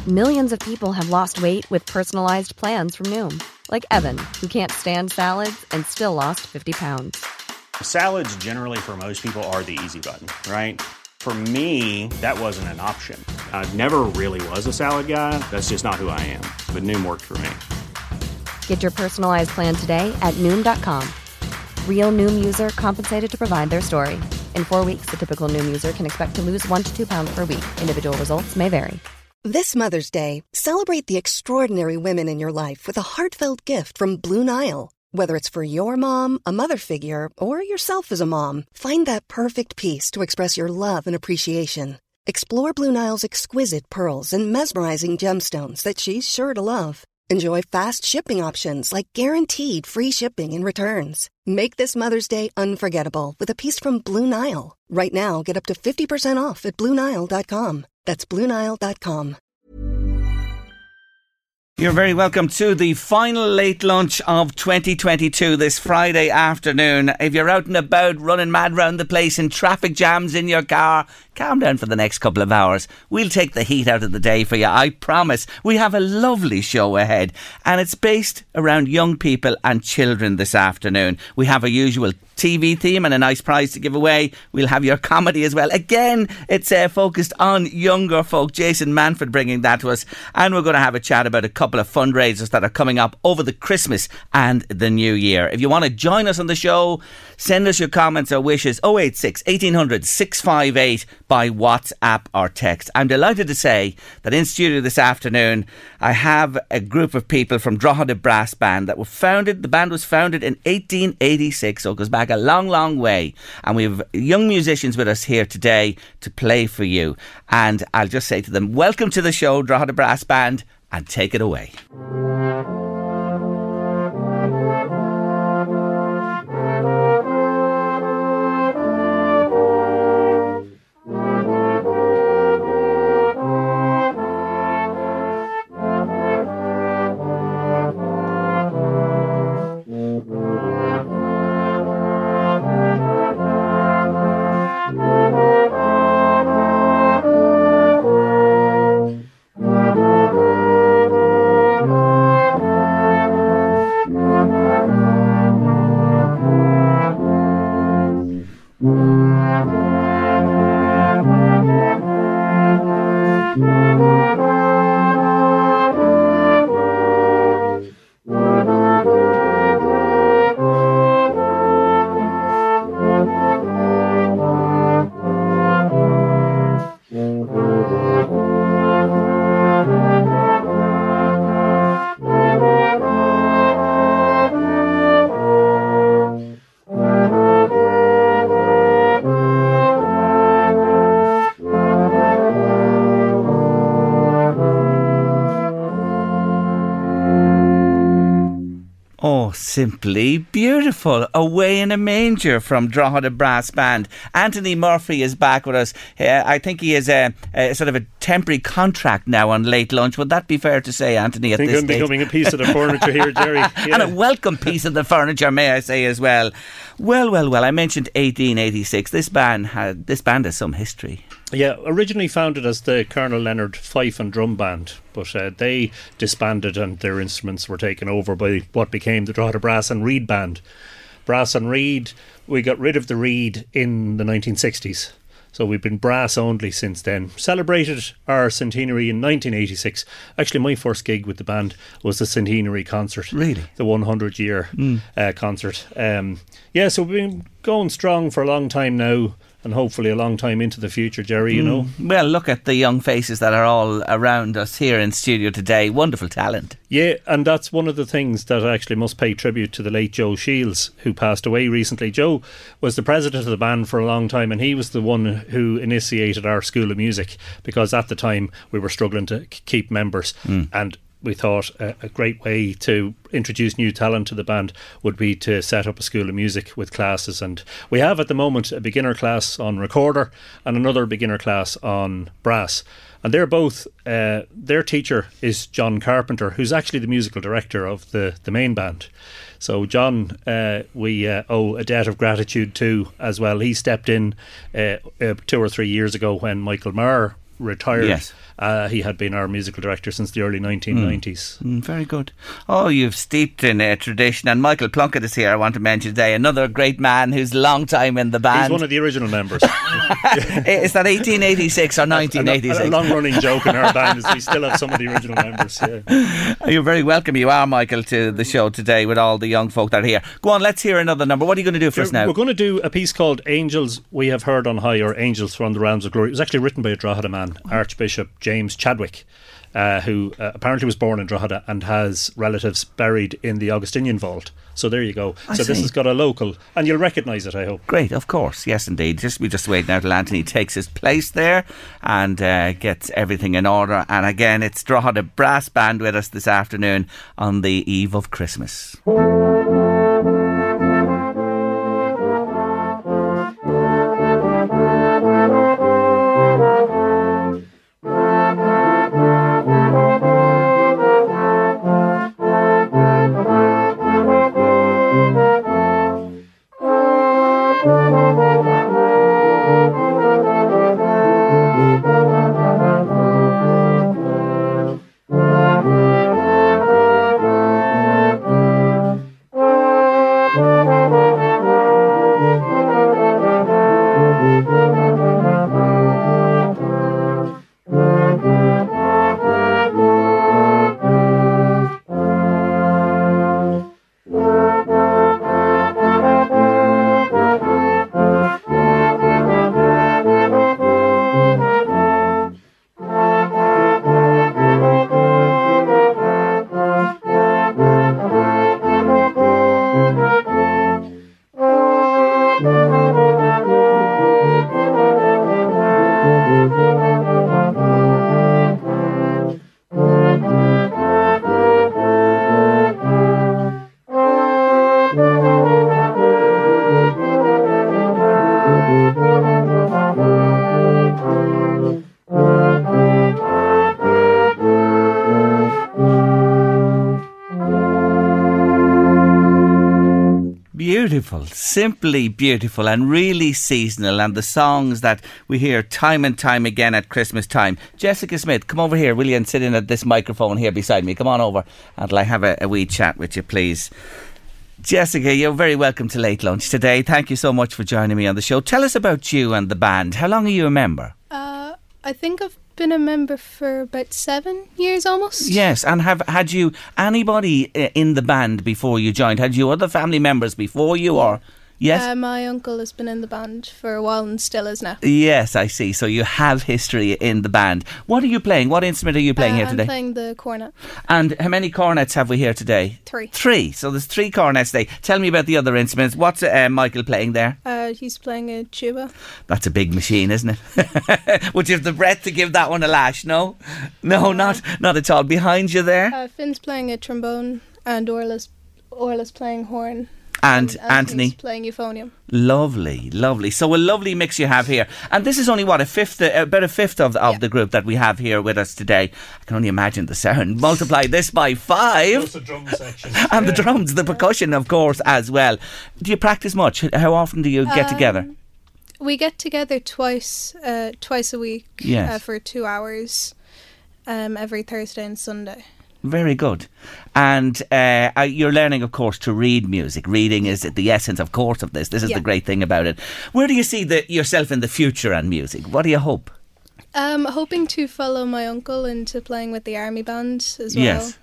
Millions of people have lost weight with personalized plans from Noom. Like Evan, who can't stand salads and still lost 50 pounds. Salads generally for most people are the easy button, right? For me, that wasn't an option. I never really was a salad guy. That's just not who I am. But Noom worked for me. Get your personalized plan today at Noom.com. Real Noom user compensated to provide their story. In 4 weeks, the typical Noom user can expect to lose 1 to 2 pounds per week. Individual results may vary. This Mother's Day, celebrate the extraordinary women in your life with a heartfelt gift from Blue Nile. Whether it's for your mom, a mother figure, or yourself as a mom, find that perfect piece to express your love and appreciation. Explore Blue Nile's exquisite pearls and mesmerizing gemstones that she's sure to love. Enjoy fast shipping options like guaranteed free shipping and returns. Make this Mother's Day unforgettable with a piece from Blue Nile. Right now, get up to 50% off at BlueNile.com. That's BlueNile.com. You're very welcome to the final late lunch of 2022 this Friday afternoon. If you're out and about running mad round the place in traffic jams in your car, calm down for the next couple of hours. We'll take the heat out of the day for you, I promise. We have a lovely show ahead, and it's based around young people and children this afternoon. We have a usual TV theme and a nice prize to give away. We'll have your comedy as well. Again, it's focused on younger folk. Jason Manford bringing that to us. And we're going to have a chat about a couple of fundraisers that are coming up over the Christmas and the New Year. If you want to join us on the show, send us your comments or wishes 086 1800 658 by WhatsApp or text. I'm delighted to say that in studio this afternoon I have a group of people from Drogheda Brass Band that were founded. The band was founded in 1886, so it goes back a long, long way. And we have young musicians with us here today to play for you. And I'll just say to them, welcome to the show, Drogheda Brass Band, and take it away. Simply beautiful. Away in a Manger from Drogheda Brass Band. Anthony Murphy is back with us. I think he has a sort of a temporary contract now on Late Lunch. Would that be fair to say, Anthony, at this stage? I think I'm becoming a piece of the furniture here, Jerry. Yeah. And a welcome piece of the furniture, may I say, as well. Well, I mentioned 1886. This band has some history. Yeah, originally founded as the Colonel Leonard Fife and Drum Band, but they disbanded and their instruments were taken over by what became the Drogheda Brass and Reed Band. Brass and Reed, we got rid of the reed in the 1960s. So we've been brass only since then. Celebrated our centenary in 1986. Actually, my first gig with the band was the centenary concert. Really? The 100-year concert. So we've been going strong for a long time now. And hopefully a long time into the future, Jerry, you know. Well, look at the young faces that are all around us here in studio today. Wonderful talent. Yeah, and that's one of the things that I actually must pay tribute to the late Joe Shields, who passed away recently. Joe was the president of the band for a long time, and he was the one who initiated our School of Music, because at the time we were struggling to keep members. And we thought a great way to introduce new talent to the band would be to set up a School of Music with classes, and we have at the moment a beginner class on recorder and another beginner class on brass, and they're both their teacher is John Carpenter, who's actually the musical director of the main band. So John, we owe a debt of gratitude to as well. He stepped in 2 or 3 years ago when Michael Maher retired. Yes. He had been our musical director since the early 1990s. Very good. Oh, you've steeped in tradition. And Michael Plunkett is here, I want to mention today. Another great man who's long time in the band. He's one of the original members. Is that 1886 or 1986? A long-running joke in our band is we still have some of the original members. Yeah. You're very welcome. You are, Michael, to the show today with all the young folk that are here. Go on, let's hear another number. What are you going to do for us now? We're going to do a piece called Angels We Have Heard on High, or Angels from the Realms of Glory. It was actually written by a Drogheda man, Archbishop James Chadwick, who apparently was born in Drogheda and has relatives buried in the Augustinian vault. So there you go. This has got a local, and you'll recognise it, I hope. Great, of course. Yes, indeed. We just wait now till Anthony takes his place there and gets everything in order. And again, it's Drogheda Brass Band with us this afternoon on the eve of Christmas. Beautiful, simply beautiful, and really seasonal, and the songs that we hear time and time again at Christmas time. Jessica Smith, come over here, will you, and sit in at this microphone here beside me. Come on over and I'll have a wee chat with you, please. Jessica, you're very welcome to Late Lunch today. Thank you so much for joining me on the show. Tell us about you and the band. How long are you a member? I think I've been a member for about 7 years almost. Yes, and had you anybody in the band before you joined? Had you other family members before you, or... Yes? My uncle has been in the band for a while and still is now. Yes, I see. So you have history in the band. What are you playing? What instrument are you playing here today? I'm playing the cornet. And how many cornets have we here today? 3. 3. So there's 3 cornets today. Tell me about the other instruments. What's Michael playing there? He's playing a tuba. That's a big machine, isn't it? Would you have the breath to give that one a lash? No? No, not at all. Behind you there? Finn's playing a trombone and Orla's playing horn. And Anthony playing euphonium. Lovely, lovely. So a lovely mix you have here. And this is only about a fifth of the group that we have here with us today. I can only imagine the sound. Multiply this by 5. That's the drum section. And the drums, the percussion, of course, as well. Do you practice much? How often do you get together? We get together twice a week. Yes. For 2 hours every Thursday and Sunday. Very good. And you're learning, of course, to read music. Reading is the essence, of course, of this. This is the great thing about it. Where do you see yourself in the future and music? What do you hope? Hoping to follow my uncle into playing with the army band as well. Yes.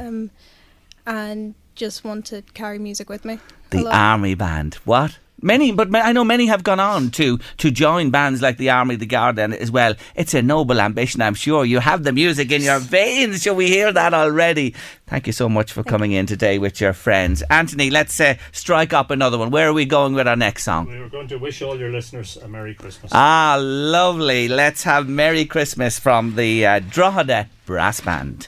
And just want to carry music with me. The army band. What? But I know many have gone on to join bands like the Army, the Garda as well. It's a noble ambition, I'm sure. You have the music in your veins. Shall we hear that already? Thank you so much for coming in today with your friends. Anthony, let's strike up another one. Where are we going with our next song? We were going to wish all your listeners a Merry Christmas. Ah, lovely. Let's have Merry Christmas from the Drogheda Brass Band.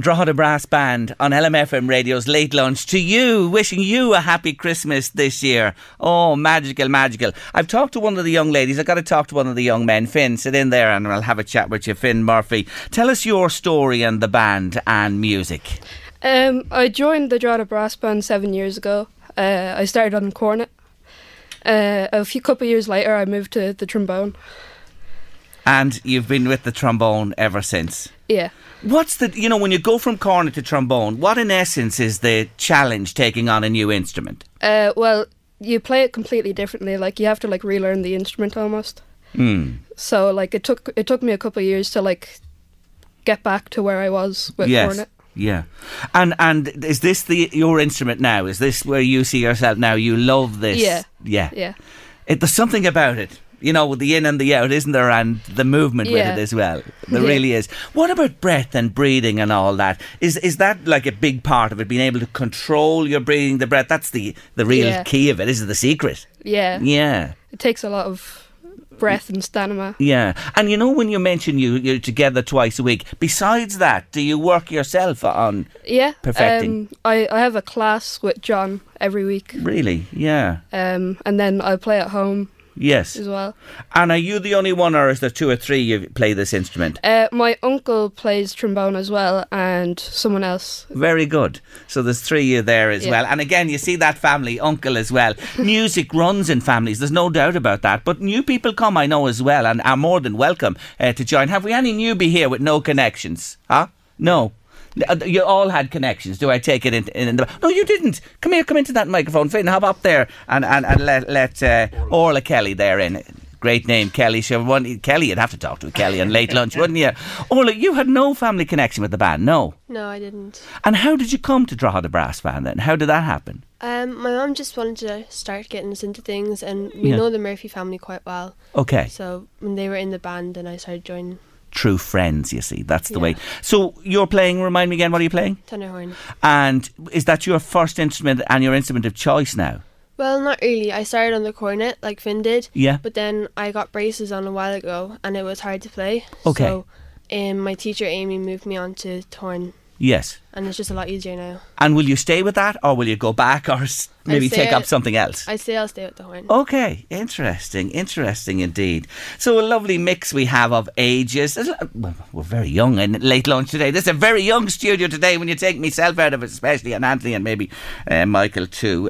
Drogheda Brass Band on LMFM Radio's Late Lunch to you, wishing you a happy Christmas this year. Oh, magical, magical. I've talked to one of the young ladies. I've got to talk to one of the young men. Finn, sit in there and I'll have a chat with you. Finn Murphy, tell us your story and the band and music. I joined the Drogheda Brass Band 7 years ago. I started on cornet. Couple of years later I moved to the trombone. And you've been with the trombone ever since? Yeah. What's when you go from cornet to trombone, what in essence is the challenge taking on a new instrument? Well, you play it completely differently. Like, you have to relearn the instrument almost. So it took me a couple of years to get back to where I was with cornet. Yeah. And is this your instrument now? Is this where you see yourself now? You love this? Yeah. There's something about it. The in and the out, isn't there? And the movement with it as well. There really is. What about breath and breathing and all that? Is that a big part of it, being able to control your breathing, the breath? That's the real key of it, is it? The secret? Yeah. Yeah. It takes a lot of breath and stamina. Yeah. And when you mention you're together twice a week, besides that, do you work yourself on perfecting? I have a class with John every week. Really? Yeah. And then I play at home. Yes. As well. And are you the only one, or is there two or three you play this instrument? My uncle plays trombone as well, and someone else. Very good. So there's three of you there as well. And again, you see that family, uncle as well. Music runs in families, there's no doubt about that. But new people come, I know, as well, and are more than welcome to join. Have we any newbie here with no connections? Huh? No. You all had connections. Do I take it in the... No, you didn't. Come here, come into that microphone. Finn, hop up there and let Orla Kelly there in. Great name, Kelly. Kelly, you'd have to talk to Kelly on Late Lunch, wouldn't you? Orla, you had no family connection with the band, no? No, I didn't. And how did you come to Drogheda Brass Band then? How did that happen? My mum just wanted to start getting us into things, and we know the Murphy family quite well. Okay. So when they were in the band, then I started joining. True friends, you see. That's the way. So you're playing, remind me again, what are you playing? Tenor horn. And is that your first instrument and your instrument of choice now? Well, not really. I started on the cornet like Finn did. Yeah. But then I got braces on a while ago and it was hard to play. Okay. So my teacher Amy moved me on to horn. Yes. And it's just a lot easier now. And will you stay with that, or will you go back, or maybe take up something else? I'll stay with the horn. Okay, interesting indeed. So a lovely mix we have of ages. Well, we're very young in Late Lunch today. This is a very young studio today when you take myself out of it, especially, and Anthony, and maybe Michael too.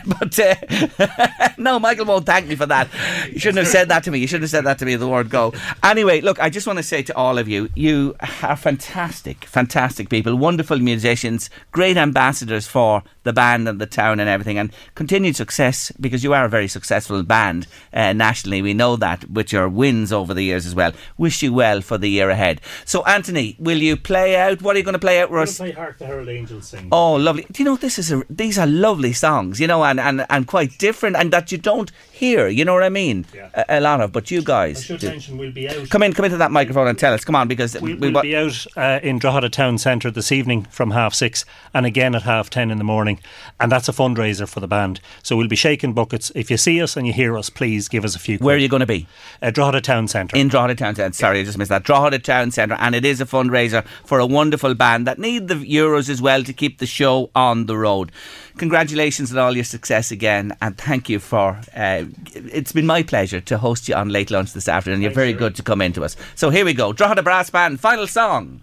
No, Michael won't thank me for that. You shouldn't have said that to me. You shouldn't have said that to me, the word go. Anyway, look, I just want to say to all of you, you are fantastic people, wonderful musicians, great ambassadors for the band and the town and everything, and continued success, because you are a very successful band nationally. We know that with your wins over the years as well. Wish you well for the year ahead. So Anthony, will you play out? What are you going to play out, Russ? I'm going to play Hark the Herald Angels Sing. Oh, lovely. Do you know, these are lovely songs, and quite different, and that you don't hear, you know what I mean? Yeah. A lot of, but you guys I should mention we'll be out. Come into that microphone and tell us, come on, because we'll be out in Drogheda Town Centre this evening from 6:30 and again at 10:30 in the morning, and that's a fundraiser for the band. So we'll be shaking buckets. If you see us and you hear us, please give us a few. Where are you going to be? Drogheda Town Centre. In Drogheda Town Centre. Sorry, I just missed that. Drogheda Town Centre, and it is a fundraiser for a wonderful band that need the euros as well to keep the show on the road. Congratulations on all your success again, and thank you for it's been my pleasure to host you on Late Lunch this afternoon. You're very good to come into us. So here we go. Drogheda Brass Band, final song.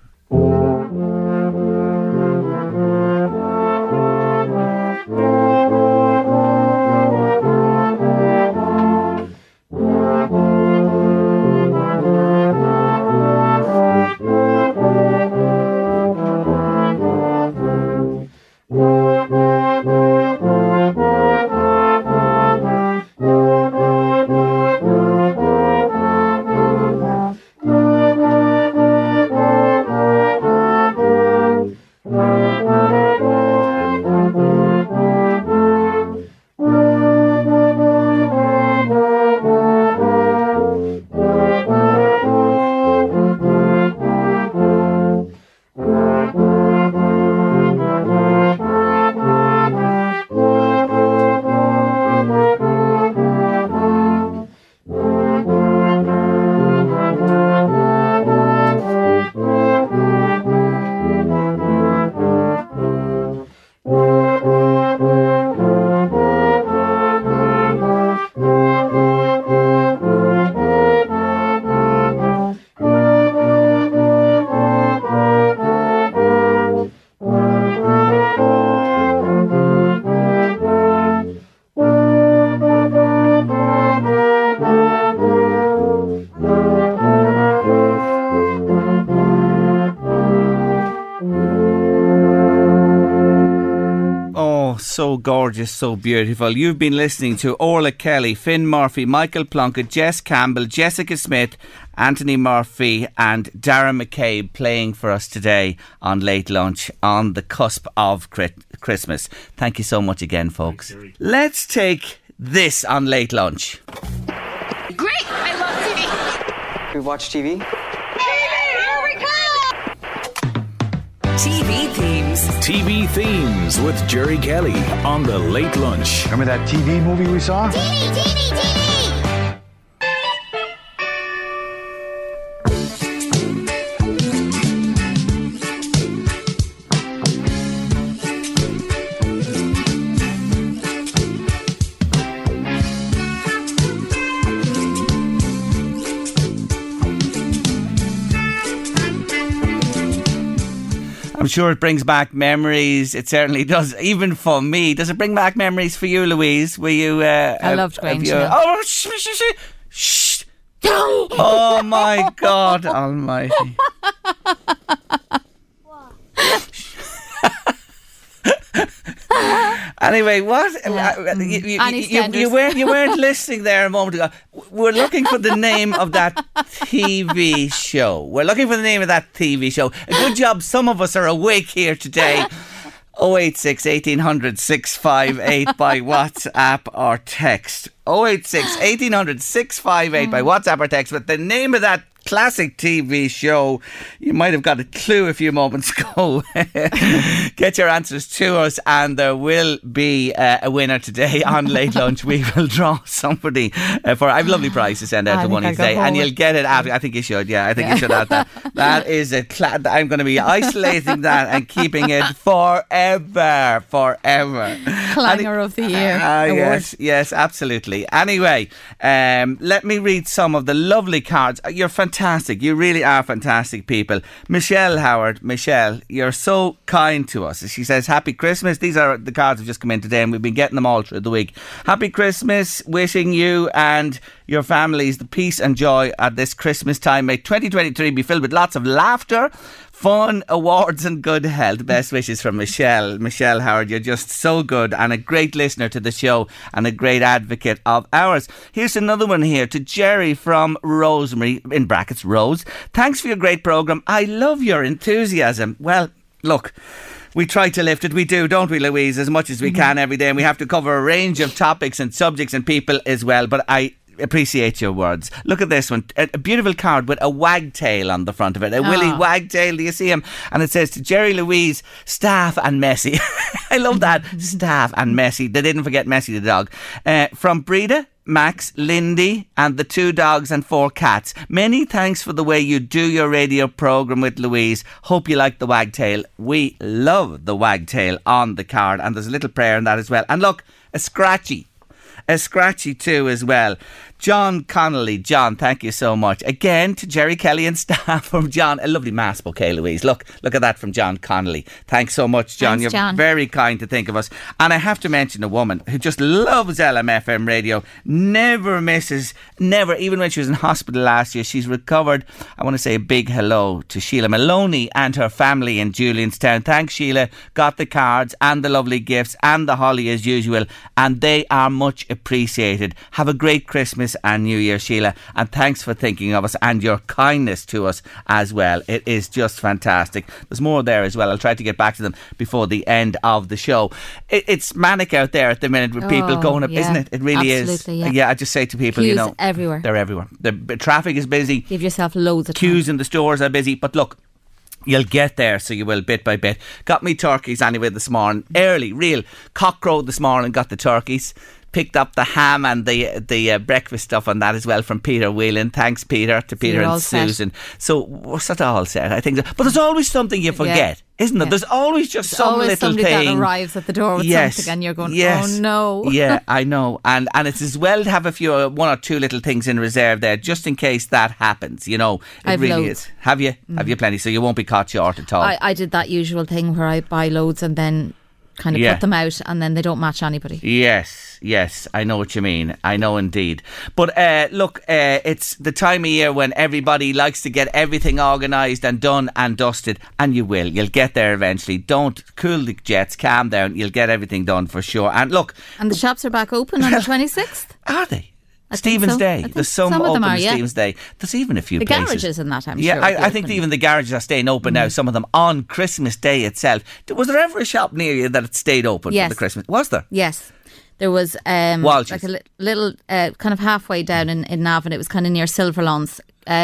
Oh, so gorgeous, so beautiful. You've been listening to Orla Kelly, Finn Murphy, Michael Plunkett, Jess Campbell, Jessica Smith, Anthony Murphy and Darren McCabe playing for us today on Late Lunch on the cusp of Christmas. Thank you so much again, folks. Let's take this on Late Lunch. Great! I love TV. We watch TV? Here we go! TV Themes. TV Themes with Jerry Kelly on the Late Lunch. Remember that TV movie we saw? TV! I'm sure it brings back memories. It certainly does, even for me. Does it bring back memories for you, Louise? Were you? I loved Grange Hill. Oh, shh! Oh my God Almighty! Anyway, what? You weren't listening there a moment ago. We're looking for the name of that TV show. A good job some of us are awake here today. 086 1800 658 by WhatsApp or text. 086 1800 658 by WhatsApp or text with the name of that classic TV show. You might have got a clue a few moments ago. Get your answers to us and there will be a winner today on Late Lunch. We will draw somebody for I have a lovely prize to send out to one today and you'll get it after. I think you should. Yeah, I think you should have that. That is I'm going to be isolating that and keeping it forever. Clanger of the Year. Yes, absolutely. Anyway, let me read some of the lovely cards. You're fantastic. You really are fantastic people. Michelle Howard. Michelle, you're so kind to us. She says, Happy Christmas. These are the cards that have just come in today and we've been getting them all through the week. Happy Christmas. Wishing you and your families the peace and joy at this Christmas time. May 2023 be filled with lots of laughter, fun, awards and good health. Best wishes from Michelle. Michelle Howard, you're just so good and a great listener to the show and a great advocate of ours. Here's another one here to Jerry from Rosemary, in brackets Rose. Thanks for your great programme. I love your enthusiasm. Well, look, we try to lift it. We do, don't we, Louise, as much as we can every day. And we have to cover a range of topics and subjects and people as well. But I appreciate your words. Look at this one. A beautiful card with a wagtail on the front of it. A Willy Wagtail. Do you see him? And it says to Jerry, Louise, Staff and Messi. I love that. Staff and Messi. They didn't forget Messi the dog. From Breda, Max, Lindy and the 2 dogs and 4 cats. Many thanks for the way you do your radio programme with Louise. Hope you like the wagtail. We love the wagtail on the card and there's a little prayer in that as well. And look, a scratchy too as well. John Connolly. John, thank you so much. Again to Jerry Kelly and staff from John. A lovely mass bouquet, Louise. Look at that from John Connolly. Thanks so much, John. Thanks, You're John. very kind to think of us. And I have to mention a woman who just loves LMFM radio. Never misses, even when she was in hospital last year. She's recovered. I want to say a big hello to Sheila Maloney and her family in Julianstown. Thanks, Sheila. Got the cards and the lovely gifts and the holly as usual. And they are much appreciated. Have a great Christmas and New Year, Sheila, and thanks for thinking of us and your kindness to us as well. It is just fantastic. There's more there as well. I'll try to get back to them before the end of the show. It's manic out there at the minute with people going up, isn't it? It really absolutely, is. Yeah, I just say to people, queues everywhere. They're everywhere. The traffic is busy. Give yourself loads of queues time. in the stores are busy, but look, you'll get there, so you will, bit by bit. Got me turkeys anyway this morning. Early, real cockcrow this morning, got the turkeys. Picked up the ham and the breakfast stuff on that as well from Peter Whelan. Thanks, Peter, to Peter and Susan. So we're sort of all set, I think. But there's always something you forget, isn't there? There's always just some always little somebody thing that arrives at the door with something and you're going, oh no. Yeah, I know. And it's as well to have one or two little things in reserve there just in case that happens, you know. It I've really loads. is. Have you? Have you plenty? So you won't be caught short at all. I did that usual thing where I buy loads and then kind of put them out, and then they don't match anybody. Yes, I know what you mean. I know indeed. But look, it's the time of year when everybody likes to get everything organised and done and dusted, and you will. You'll get there eventually. Don't cool the jets, calm down. You'll get everything done for sure. And look, and the shops are back open on the 26th. Are they? Stephen's Day. There's some open on Stephen's Day. There's even a few places. The garages in that, I'm sure. Yeah, I think even the garages are staying open now, some of them on Christmas Day itself. Was there ever a shop near you that it stayed open for the Christmas? Was there? Yes. There was like a little kind of halfway down in Navan. It was kind of near Silverlawns.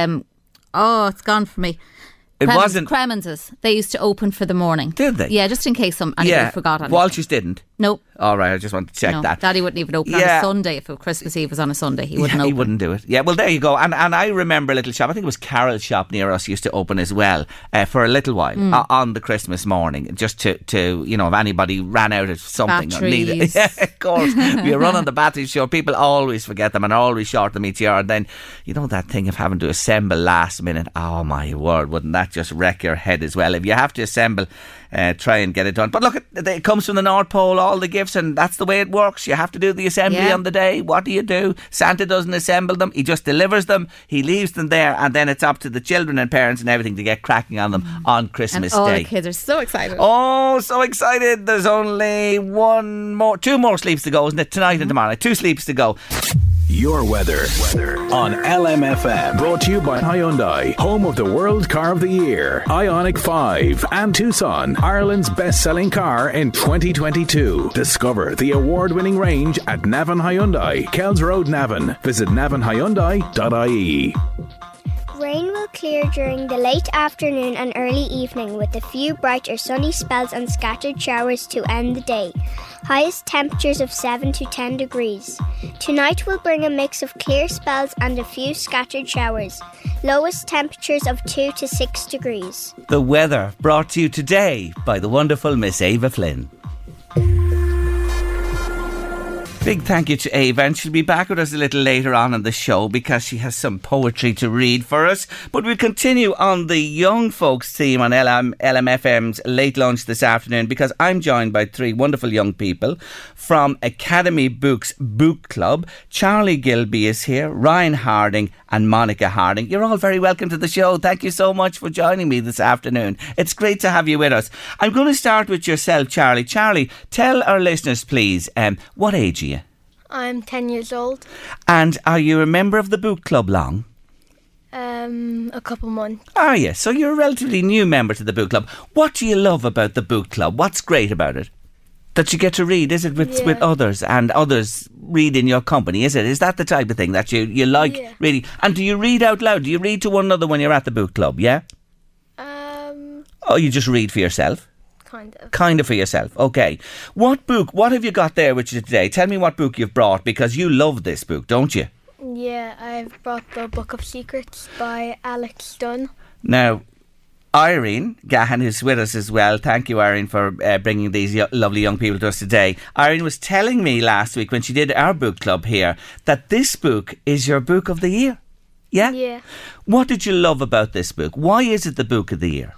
It's gone for me. It wasn't Cremens's. They used to open for the morning. Did they? Yeah, just in case anybody forgot anything. Walsh's didn't? Nope. All right, I just wanted to check that. Daddy wouldn't even open on a Sunday. If Christmas Eve was on a Sunday, he wouldn't open. He wouldn't do it. Yeah, well, there you go. And I remember a little shop, I think it was Carol's shop near us, used to open as well for a little while on the Christmas morning, just to if anybody ran out of something or needed. Yeah, of course. You run on the batteries, sure, people always forget them and always short them each year. And then, that thing of having to assemble last minute. Oh, my word, wouldn't that just wreck your head as well? If you have to assemble, try and get it done. But look, it comes from the North Pole, all the gifts, and that's the way it works. You have to do the assembly on the day. What do? Santa doesn't assemble them. He just delivers them. He leaves them there, and then it's up to the children and parents and everything to get cracking on them on Christmas Day. And all the kids are so excited. Oh, so excited. There's only two more sleeps to go, isn't it? Tonight and tomorrow night. 2 sleeps to go. Your weather on LMFM. Brought to you by Hyundai, home of the World Car of the Year, Ioniq 5, and Tucson, Ireland's best-selling car in 2022. Discover the award-winning range at Navan Hyundai, Kells Road, Navan. Visit navanhyundai.ie. Rain will clear during the late afternoon and early evening, with a few bright or sunny spells and scattered showers to end the day. Highest temperatures of 7 to 10 degrees. Tonight will bring a mix of clear spells and a few scattered showers. Lowest temperatures of 2 to 6 degrees. The weather brought to you today by the wonderful Miss Ava Flynn. Big thank you to Ava, and she'll be back with us a little later on in the show because she has some poetry to read for us. But we'll continue on the young folks theme on LMFM's Late Lunch this afternoon, because I'm joined by 3 wonderful young people from Academy Books Book Club. Charlie Gilby is here, Ryan Harding and Monica Harding. You're all very welcome to the show. Thank you so much for joining me this afternoon. It's great to have you with us. I'm going to start with yourself, Charlie. Charlie, tell our listeners, please, what age are you? I'm 10 years old. And are you a member of the book club long? A couple months. Are you? So you're a relatively new member to the book club. What do you love about the book club? What's great about it? That you get to read, is it, with others, and others read in your company, is it? Is that the type of thing that you like reading? And do you read out loud? Do you read to one another when you're at the book club, yeah? Oh, you just read for yourself? Kind of for yourself, okay. What have you got there with you today? Tell me what book you've brought, because you love this book, don't you? Yeah, I've brought the Book of Secrets by Alex Dunn. Now, Irene Gahan, who's with us as well, thank you, Irene, for bringing these lovely young people to us today. Irene was telling me last week when she did our book club here that this book is your book of the year. Yeah? Yeah. What did you love about this book? Why is it the book of the year?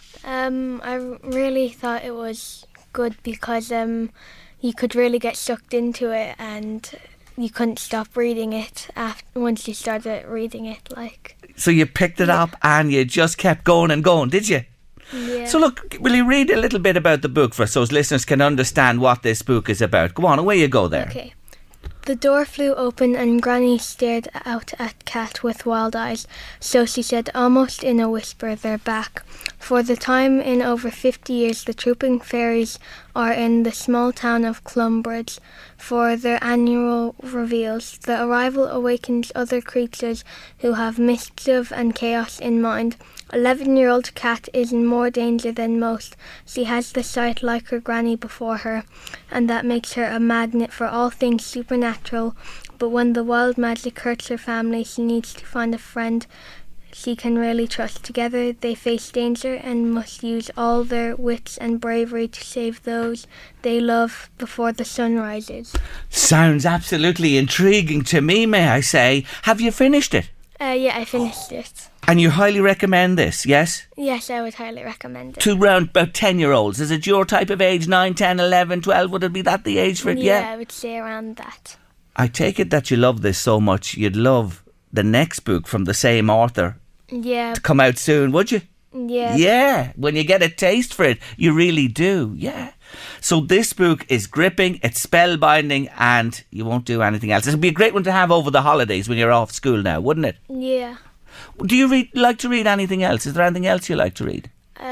I really thought it was good because you could really get sucked into it and you couldn't stop reading it once you started reading it. So you picked it up and you just kept going and going, did you? Yeah. So look, will you read a little bit about the book for us so listeners can understand what this book is about? Go on, away you go there. Okay. The door flew open and Granny stared out at Cat with wild eyes. So she said, almost in a whisper, they're back. For the time in over 50 years, the trooping fairies are in the small town of Clumbridge for their annual reveals. The arrival awakens other creatures who have mischief and chaos in mind. 11-year-old Cat is in more danger than most. She has the sight like her granny before her, and that makes her a magnet for all things supernatural. But when the wild magic hurts her family, she needs to find a friend she can really trust. Together they face danger and must use all their wits and bravery to save those they love before the sun rises. Sounds absolutely intriguing to me, may I say. Have you finished it? Yeah, I finished it. And you highly recommend this, yes? Yes, I would highly recommend it. To around about 10-year-olds. Is it your type of age? 9, 10, 11, 12? Would it be that the age for it? Yeah, I would say around that. I take it that you love this so much you'd love the next book from the same author to come out soon, would you? Yeah. Yeah, when you get a taste for it, you really do, yeah. So this book is gripping, it's spellbinding, and you won't do anything else. It'd be a great one to have over the holidays when you're off school now, wouldn't it? Yeah. Do you like to read anything else? Is there anything else you like to read?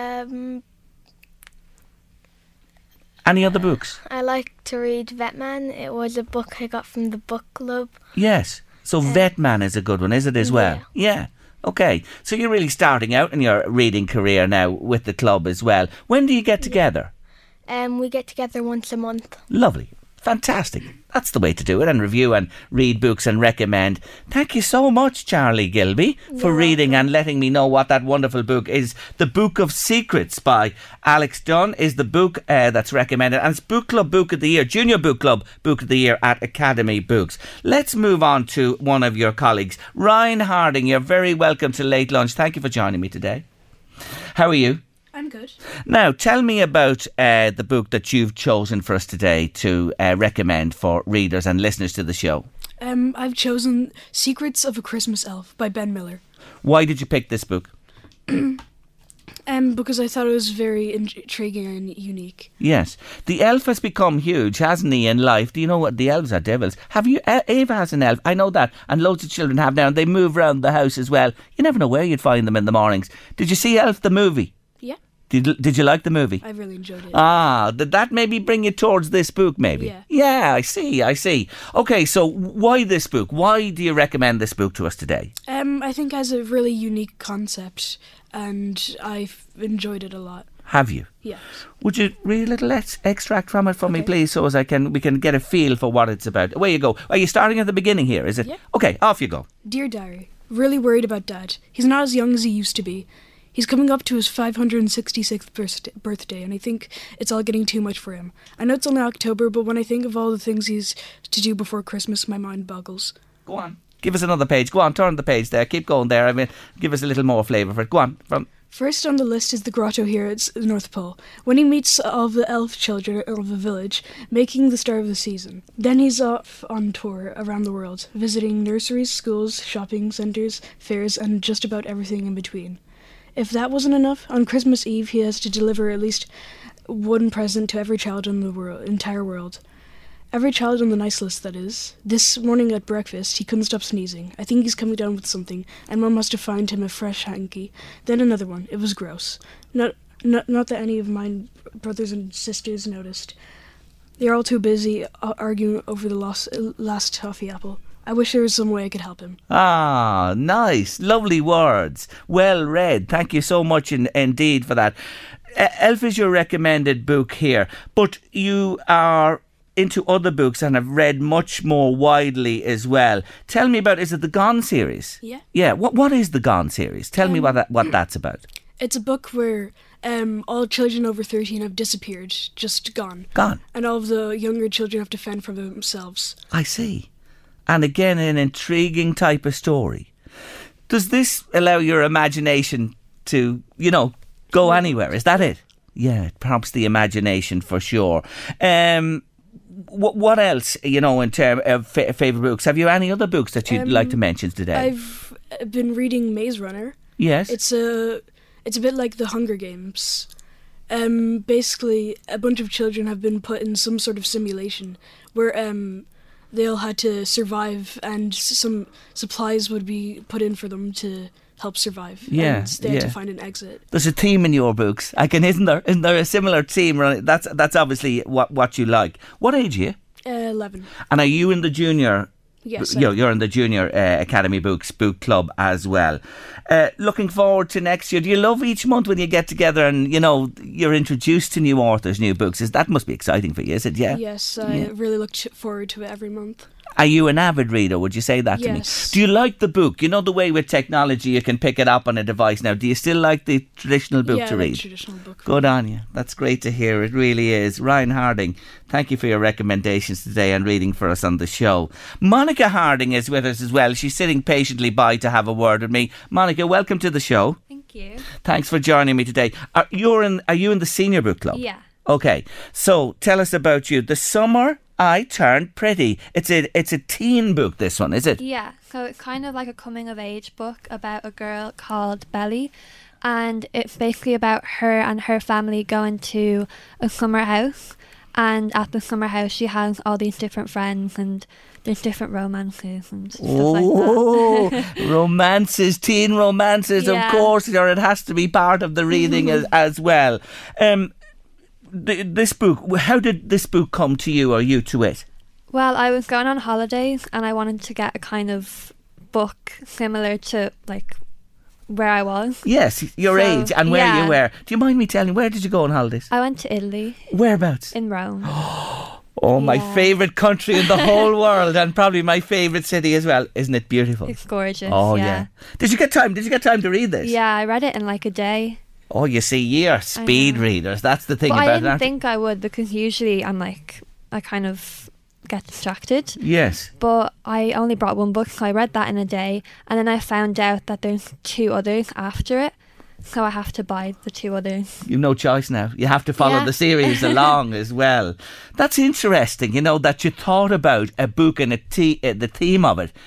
Any other books? I like to read Vetman. It was a book I got from the book club. Yes. So Vetman is a good one, is it as well? Yeah. Okay. So you're really starting out in your reading career now with the club as well. When do you get together? We get together once a month. Lovely. Fantastic. That's the way to do it, and review and read books and recommend. Thank you so much, Charlie Gilby, for reading and letting me know what that wonderful book is. The Book of Secrets by Alex Dunn is the book that's recommended, and it's Book Club Book of the Year, Junior Book Club Book of the Year at Academy Books. Let's move on to one of your colleagues. Ryan Harding, you're very welcome to Late Lunch. Thank you for joining me today. How are you? I'm good. Now, tell me about the book that you've chosen for us today to recommend for readers and listeners to the show. I've chosen Secrets of a Christmas Elf by Ben Miller. Why did you pick this book? Because I thought it was very intriguing and unique. Yes. The elf has become huge, hasn't he, in life? Do you know what? The elves are devils. Have you... Ava has an elf. I know that. And loads of children have now. And they move around the house as well. You never know where you'd find them in the mornings. Did you see Elf the movie? Yeah. Did you like the movie? I really enjoyed it. Did that maybe bring you towards this book, maybe? Yeah. Yeah, I see. Okay, so why this book? Why do you recommend this book to us today? I think it has a really unique concept, and I've enjoyed it a lot. Have you? Yes. Would you read a little extract from it for me, please, so as we can get a feel for what it's about? Away you go. Are you starting at the beginning here, is it? Yeah. Okay, off you go. Dear Diary, really worried about Dad. He's not as young as he used to be. He's coming up to his 566th birthday, and I think it's all getting too much for him. I know it's only October, but when I think of all the things he's to do before Christmas, my mind boggles. Go on. Give us another page. Go on, turn the page there. Keep going there. I mean, give us a little more flavour for it. Go on. First on the list is the grotto here at the North Pole, when he meets all the elf children of the village, making the start of the season. Then he's off on tour around the world, visiting nurseries, schools, shopping centres, fairs, and just about everything in between. If that wasn't enough, on Christmas Eve he has to deliver at least one present to every child in the entire world. Every child on the nice list, that is. This morning at breakfast, he couldn't stop sneezing. I think he's coming down with something, and Mum must have found him a fresh hanky. Then another one. It was gross. Not that any of my brothers and sisters noticed. They're all too busy arguing over the last toffee apple. I wish there was some way I could help him. Ah, nice. Lovely words. Well read. Thank you so much indeed for that. Elf is your recommended book here, but you are into other books and have read much more widely as well. Tell me about, is it the Gone series? Yeah. Yeah. What is the Gone series? Tell me what that's about. It's a book where all children over 13 have disappeared, just gone. Gone. And all of the younger children have to fend for themselves. I see. And again, an intriguing type of story. Does this allow your imagination to, go anywhere? Is that it? Yeah, it prompts the imagination for sure. What else, in terms of favourite books? Have you any other books that you'd like to mention today? I've been reading Maze Runner. Yes. It's a bit like the Hunger Games. Basically, a bunch of children have been put in some sort of simulation where they all had to survive, and some supplies would be put in for them to help survive. Yeah, and they had to find an exit. There's a theme in your books. Isn't there a similar theme? That's obviously what you like. What age are you? 11. And are you in the junior? Yes. You're in the Junior Academy Books Book Club as well. Looking forward to next year. Do you love each month when you get together and, you're introduced to new authors, new books? That must be exciting for you, is it? Yeah. Yes, I really look forward to it every month. Are you an avid reader? Would you say that to me? Do you like the book? You know the way with technology you can pick it up on a device now. Do you still like the traditional book to read? Yeah, traditional book. Good on you. That's great to hear. It really is. Ryan Harding, thank you for your recommendations today and reading for us on the show. Monica Harding is with us as well. She's sitting patiently by to have a word with me. Monica, welcome to the show. Thank you. Thanks for joining me today. Are you in the senior book club? Yeah. Okay. So tell us about you. The Summer I Turned Pretty. It's a teen book, this one, is it? Yeah, so it's kind of like a coming of age book about a girl called Belly, and it's basically about her and her family going to a summer house, and at the summer house she has all these different friends and there's different romances and stuff like that. Romances, teen romances, Yeah. of course, or it has to be part of the reading as well. This book, how did this book come to you or you to it? Well, I was going on holidays and I wanted to get a kind of book similar to like where I was. Yes, your age and where you were. Do you mind me telling, where did you go on holidays? I went to Italy. Whereabouts? In Rome. Oh, my favourite country in the whole world, and probably my favourite city as well. Isn't it beautiful? It's gorgeous. Oh yeah. Did you get time to read this? Yeah, I read it in like a day. Oh, you see, you're speed readers. That's the thing But about I it. didn't think I would, because usually I kind of get distracted. Yes. But I only brought one book, so I read that in a day, and then I found out that there's 2 others after it, so I have to buy the 2 others. You've no choice now. You have to follow the series along as well. That's interesting, that you thought about a book and the theme of it,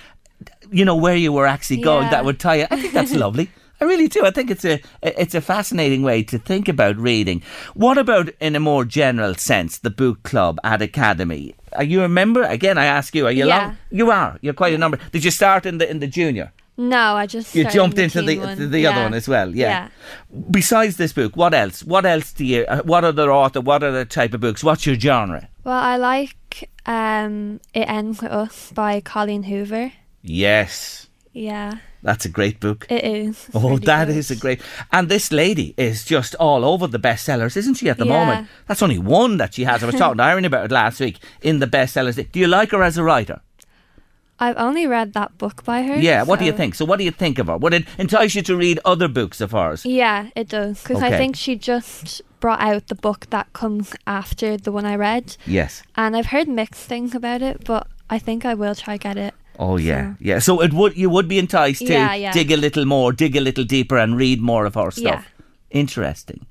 where you were actually going, that would tie you. I think that's lovely. I really do. I think it's a fascinating way to think about reading. What about, in a more general sense, the book club at Academy? Are you a member? Again, I ask you. Are you? Yeah. You are. You're quite a number. Did you start in the junior? No, I just You jumped into the the other one as well. Yeah. Besides this book, what else? What else do you? What other author? What other type of books? What's your genre? Well, I like It Ends With Us by Colleen Hoover. Yes. Yeah. That's a great book. It is. Oh, really that is a great... And this lady is just all over the bestsellers, isn't she, at the moment? That's only one that she has. I was talking to Irene about it last week, in the bestsellers. Do you like her as a writer? I've only read that book by her. Yeah, what do you think? So what do you think of her? Would it entice you to read other books of hers? Yeah, it does. Because I think she just brought out the book that comes after the one I read. Yes. And I've heard mixed things about it, but I think I will try get it. Oh yeah, yeah. So you would be enticed to dig a little more, dig a little deeper, and read more of her stuff. Yeah. Interesting.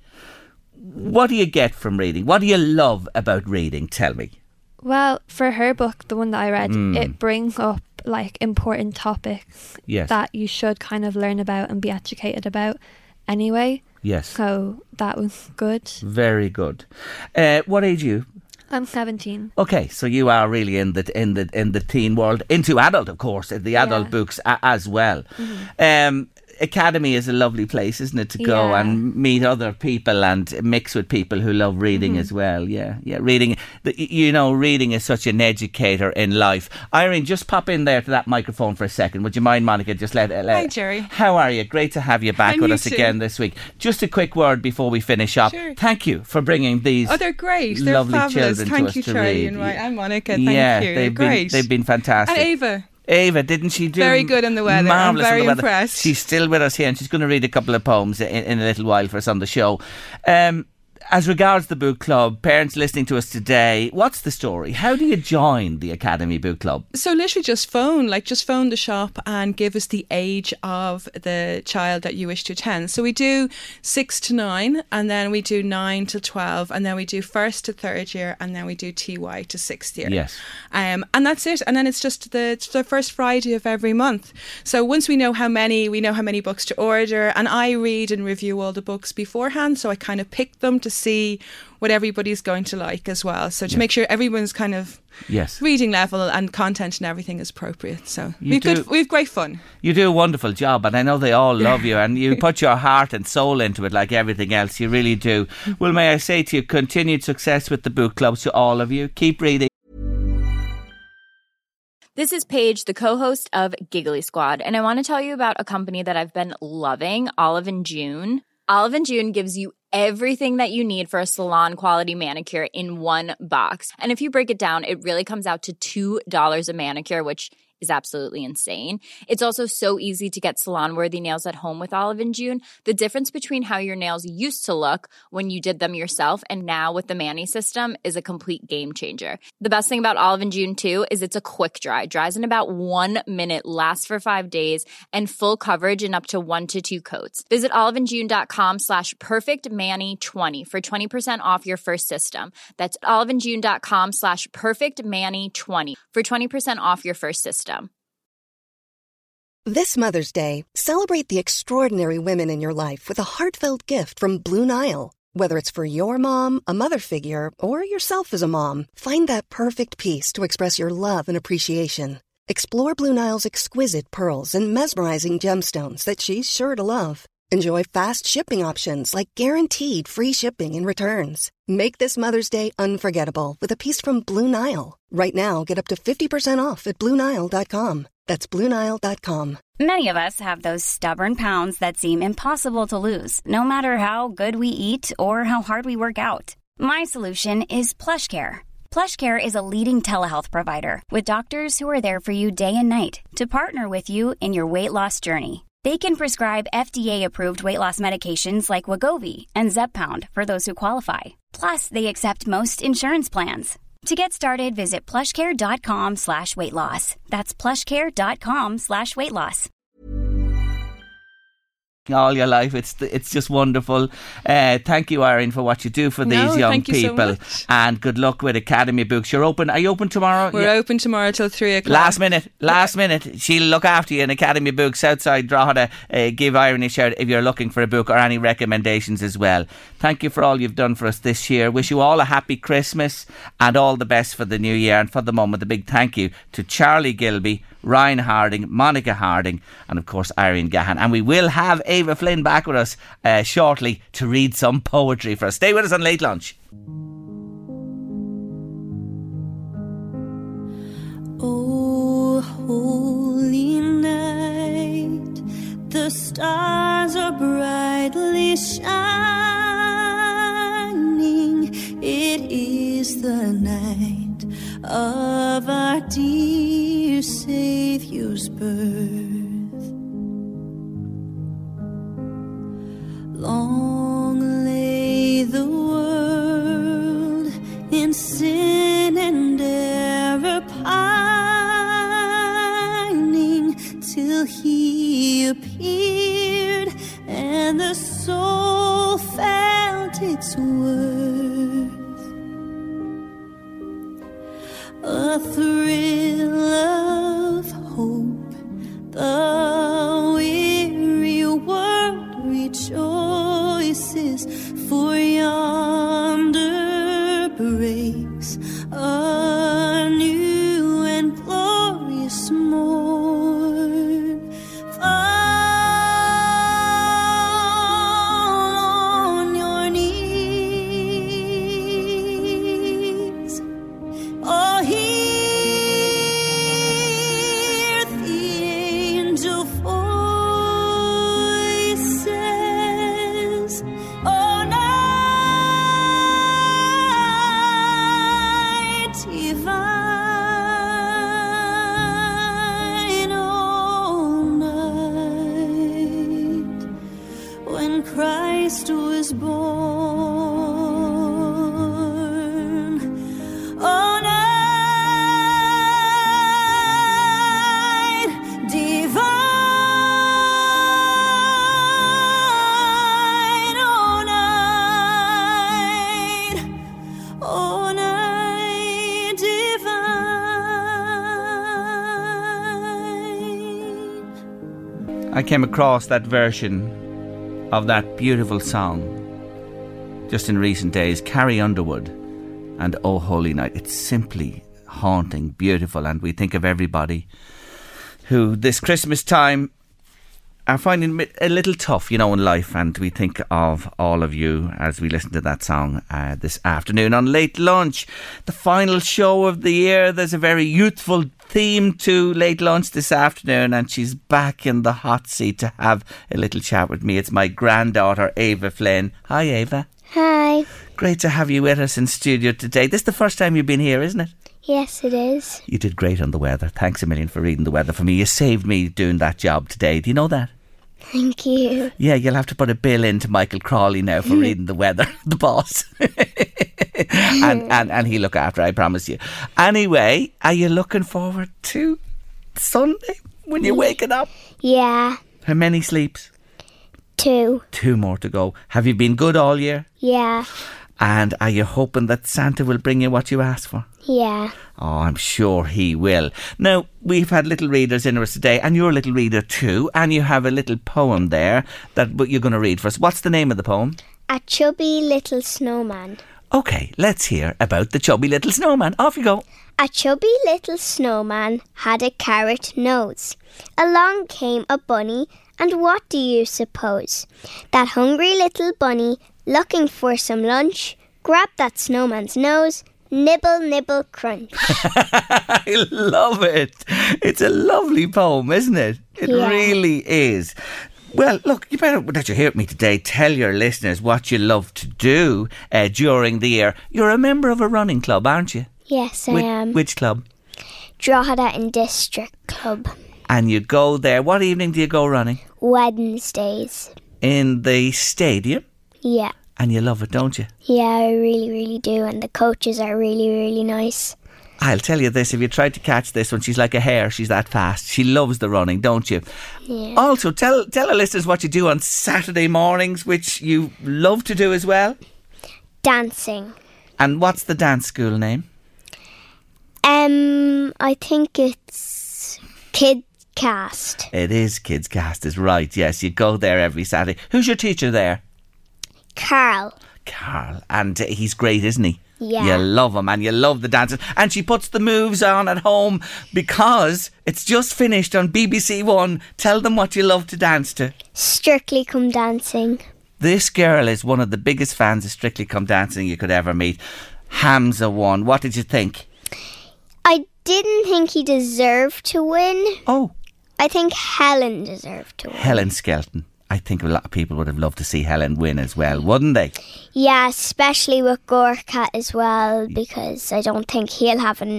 What do you get from reading? What do you love about reading? Tell me. Well, for her book, the one that I read, it brings up like important topics that you should kind of learn about and be educated about anyway. Yes. So that was good. Very good. What age are you? I'm 17. Okay, so you are really in the teen world, into adult, of course, the adult books as well. Mm-hmm. Academy is a lovely place, isn't it, to go and meet other people and mix with people who love reading as well. Yeah, reading. Reading is such an educator in life. Irene, just pop in there to that microphone for a second. Would you mind, Monica? Just let. Hi, Jerry. How are you? Great to have you back with us again this week. Just a quick word before we finish up. Sure. Thank you for bringing these. Oh, they're great. They're lovely fabulous. children Thank to you, us to Charlie. read. And I'm Monica. Thank you. They're great. They've been fantastic. And Ava, didn't she do very good in the weather? Marvellous. I'm very in the weather. impressed. She's still with us here, and she's going to read a couple of poems in a little while for us on the show. As regards the book club, parents listening to us today, what's the story? How do you join the Academy Book Club? So literally just phone the shop and give us the age of the child that you wish to attend. So we do 6 to 9, and then we do 9 to 12, and then we do 1st to 3rd year, and then we do TY to 6th year. Yes. And that's it. And then it's just the first Friday of every month. So once we know how many books to order, and I read and review all the books beforehand, so I kind of pick them to see what everybody's going to like as well. So to make sure everyone's kind of reading level and content and everything is appropriate. So we've great fun. You do a wonderful job, and I know they all love you, and you put your heart and soul into it like everything else. You really do. Well, may I say to you, continued success with the book clubs to all of you. Keep reading. This is Paige, the co-host of Giggly Squad, and I want to tell you about a company that I've been loving, Olive & June. Olive & June gives you everything that you need for a salon quality manicure in one box. And if you break it down, it really comes out to $2 a manicure, which is absolutely insane. It's also so easy to get salon-worthy nails at home with Olive & June. The difference between how your nails used to look when you did them yourself and now with the Mani system is a complete game changer. The best thing about Olive & June, too, is it's a quick dry. Dries in about 1 minute, lasts for 5 days, and full coverage in up to 1 to 2 coats. Visit oliveandjune.com/perfectmani20 for 20% off your first system. That's oliveandjune.com/perfectmani20 for 20% off your first system. This Mother's Day, celebrate the extraordinary women in your life with a heartfelt gift from Blue Nile. Whether it's for your mom, a mother figure, or yourself as a mom, find that perfect piece to express your love and appreciation. Explore Blue Nile's exquisite pearls and mesmerizing gemstones that she's sure to love. Enjoy fast shipping options like guaranteed free shipping and returns. Make this Mother's Day unforgettable with a piece from Blue Nile. Right now, get up to 50% off at BlueNile.com. That's BlueNile.com. Many of us have those stubborn pounds that seem impossible to lose, no matter how good we eat or how hard we work out. My solution is PlushCare. PlushCare is a leading telehealth provider with doctors who are there for you day and night to partner with you in your weight loss journey. They can prescribe FDA-approved weight loss medications like Wegovy and Zepbound for those who qualify. Plus, they accept most insurance plans. To get started, visit plushcare.com/weightloss. That's plushcare.com/weightloss. All your life, it's just wonderful. Thank you, Irene, for what you do for these young people, so and good luck with Academy Books. Are you open tomorrow? We're open tomorrow till 3 o'clock. Last minute. She'll look after you in Academy Books outside Drogheda. Give Irene a shout if you're looking for a book or any recommendations as well. Thank you for all you've done for us this year. Wish you all a happy Christmas and all the best for the new year. And for the moment, a big thank you to Charlie Gilby, Ryan Harding, Monica Harding, and of course Irene Gahan. And we will have Ava Flynn back with us shortly to read some poetry for us. Stay with us on Late Lunch. Oh, holy night, the stars are brightly shining. It is the night of our dear Saviour's birth. Long lay the world in sin and error pining, till he appeared and the soul felt its worth. A thrill of hope, the weary world rejoices, for yonder breaks a new and glorious morn. Fall on your knees, oh, hear the angel voices. Oh, night divine, oh, night when Christ was born. Oh, night divine, oh, night divine. I came across that version of that beautiful song just in recent days, Carrie Underwood and Oh Holy Night. It's simply haunting, beautiful, and we think of everybody who this Christmas time are finding it a little tough, in life, and we think of all of you as we listen to that song this afternoon on Late Lunch, the final show of the year. There's a very youthful theme to Late Lunch this afternoon, and she's back in the hot seat to have a little chat with me. It's my granddaughter, Ava Flynn. Hi, Ava. Hi. Great to have you with us in studio today. This is the first time you've been here, isn't it? Yes, it is. You did great on the weather. Thanks a million for reading the weather for me. You saved me doing that job today. Do you know that? Thank you. Yeah, you'll have to put a bill into Michael Crawley now for reading the weather, the boss. and he'll look after, I promise you. Anyway, are you looking forward to Sunday when you're waking up? Yeah. How many sleeps? 2. 2 more to go. Have you been good all year? Yeah. And are you hoping that Santa will bring you what you asked for? Yeah. Oh, I'm sure he will. Now, we've had little readers in us today, and you're a little reader too, and you have a little poem there that you're going to read for us. What's the name of the poem? A Chubby Little Snowman. OK, let's hear about the chubby little snowman. Off you go. A chubby little snowman had a carrot nose. Along came a bunny, and what do you suppose? That hungry little bunny, looking for some lunch, grabbed that snowman's nose. Nibble, nibble, crunch. I love it. It's a lovely poem, isn't it? It really is. Well, look, you better, that you hear me today, tell your listeners what you love to do during the year. You're a member of a running club, aren't you? Yes, I am. Which club? Drogheda and District Club. And you go there. What evening do you go running? Wednesdays. In the stadium? Yeah. And you love it, don't you? Yeah, I really, really do. And the coaches are really, really nice. I'll tell you this, if you tried to catch this one, she's like a hare, she's that fast. She loves the running, don't you? Yeah. Also, tell our listeners what you do on Saturday mornings, which you love to do as well. Dancing. And what's the dance school name? I think it's Kidscast. It is Kidscast, is right, yes. You go there every Saturday. Who's your teacher there? Carl. And he's great, isn't he? Yeah. You love him and you love the dancing. And she puts the moves on at home because it's just finished on BBC One. Tell them what you love to dance to. Strictly Come Dancing. This girl is one of the biggest fans of Strictly Come Dancing you could ever meet. Hamza won. What did you think? I didn't think he deserved to win. Oh. I think Helen deserved to win. Helen Skelton. I think a lot of people would have loved to see Helen win as well, wouldn't they? Yeah, especially with Gorkat as well, because I don't think he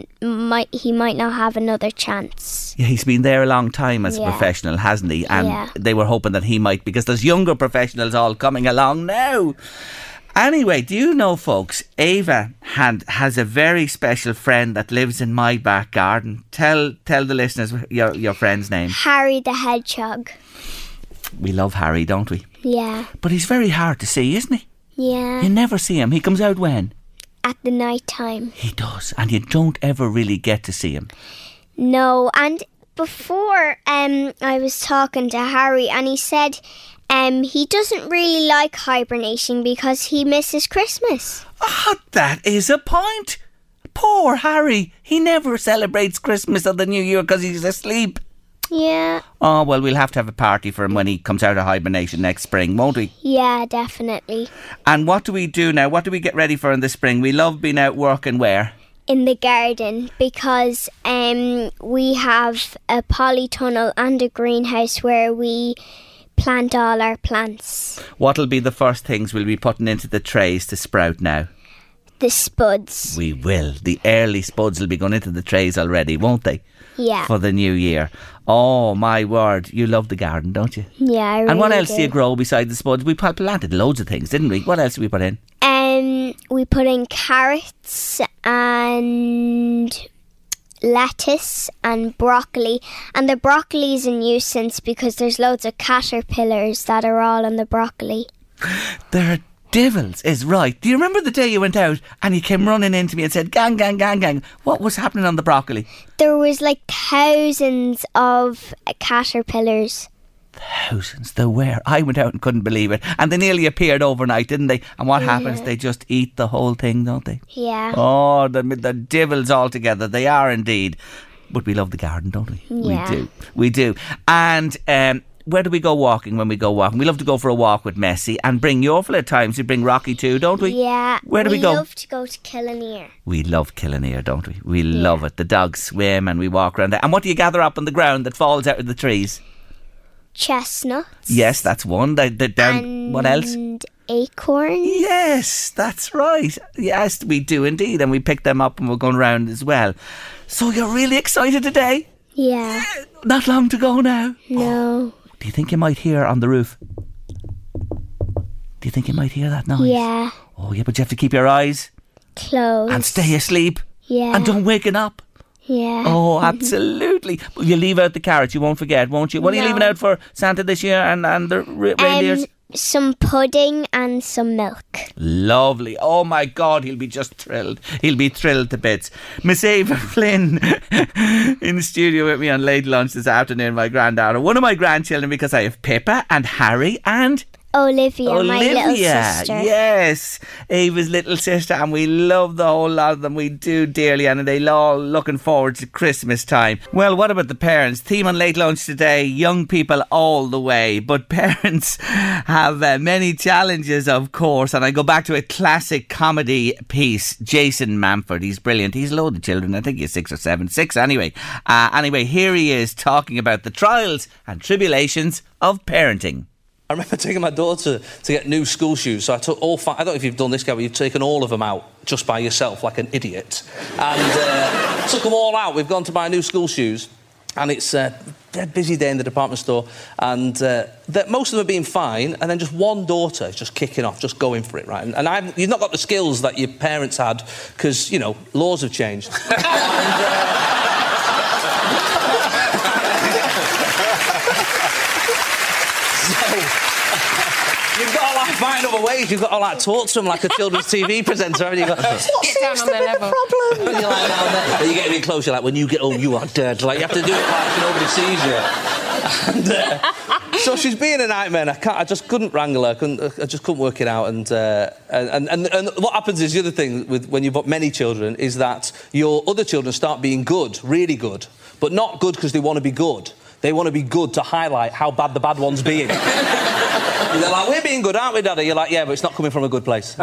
might not have another chance. Yeah, he's been there a long time as a professional, hasn't he? And they were hoping that he might, because there's younger professionals all coming along now. Anyway, do you know, folks, Ava has a very special friend that lives in my back garden. Tell the listeners your friend's name. Harry the Hedgehog. We love Harry, don't we? Yeah. But he's very hard to see, isn't he? Yeah. You never see him. He comes out when? At the night time. He does. And you don't ever really get to see him. No. And before I was talking to Harry and he said he doesn't really like hibernating because he misses Christmas. Ah, that is a point. Poor Harry. He never celebrates Christmas or the New Year because he's asleep. Yeah. Oh, well, we'll have to have a party for him when he comes out of hibernation next spring, won't we? Yeah, definitely. And what do we do now? What do we get ready for in the spring? We love being out working where? In the garden, because we have a polytunnel and a greenhouse where we plant all our plants. What'll be the first things we'll be putting into the trays to sprout now? The spuds. We will. The early spuds will be going into the trays already, won't they? Yeah. For the new year. Oh, my word. You love the garden, don't you? Yeah, I really do. And what else do you grow beside the spuds? We planted loads of things, didn't we? What else did we put in? We put in carrots and lettuce and broccoli. And the broccoli's a nuisance because there's loads of caterpillars that are all on the broccoli. They're devils, is right. Do you remember the day you went out and you came running into me and said, gang, gang, gang, gang? What was happening on the broccoli? There was like thousands of caterpillars. Thousands, there were. I went out and couldn't believe it. And they nearly appeared overnight, didn't they? And what happens? They just eat the whole thing, don't they? Yeah. Oh, the devils all together. They are indeed. But we love the garden, don't we? Yeah. We do. And where do we go walking when we go walking? We love to go for a walk with Messi and bring Yorful at times. We bring Rocky too, don't we? Yeah. Where do we go? We love to go to Killinear. We love Killinear, don't we? We love it. The dogs swim and we walk around there. And what do you gather up on the ground that falls out of the trees? Chestnuts. Yes, that's one. What else? Acorns. Yes, that's right. Yes, we do indeed. And we pick them up and we're going round as well. So you're really excited today? Yeah. Not long to go now? No. Do you think you might hear on the roof? Do you think you might hear that noise? Yeah. Oh, yeah, but you have to keep your eyes closed. And stay asleep. Yeah. And don't waken up. Yeah. Oh, absolutely. Will you leave out the carrots? You won't forget, won't you? What are you leaving out for Santa this year and the reindeers? Some pudding and some milk. Lovely. Oh my God, he'll be just thrilled. He'll be thrilled to bits. Miss Ava Flynn in the studio with me on Late Lunch this afternoon, my granddaughter. One of my grandchildren, because I have Pippa and Harry and Olivia, my little sister. Yes, Ava's little sister, and we love the whole lot of them. We do dearly, and they're all looking forward to Christmas time. Well, what about the parents? Theme on Late Lunch today, young people all the way, but parents have many challenges, of course, and I go back to a classic comedy piece. Jason Manford, he's brilliant. He's a load of children. I think he's 6 or 7. 6 anyway. Anyway, here he is talking about the trials and tribulations of parenting. I remember taking my daughter to get new school shoes, so I took all 5. I don't know if you've done this, Gary, you've taken all of them out just by yourself, like an idiot. And took them all out. We've gone to buy new school shoes, and it's a dead busy day in the department store, and most of them have been fine, and then just one daughter is just kicking off, just going for it, right? And you've not got the skills that your parents had, because, you know, laws have changed. You've got to find other ways. You've got to talk to them like a children's TV presenter. And you've got get down on their level. Problem. And you're like, now you get a bit closer. Like when you get home, you are dead. Like you have to do it like nobody sees you. And, so she's being a nightmare. I just couldn't wrangle her. I just couldn't work it out. And what happens is the other thing with when you've got many children is that your other children start being good, really good, but not good because they want to be good. They want to be good to highlight how bad the bad one's being. They're like, we're being good, aren't we, Daddy? You're like, yeah, but it's not coming from a good place.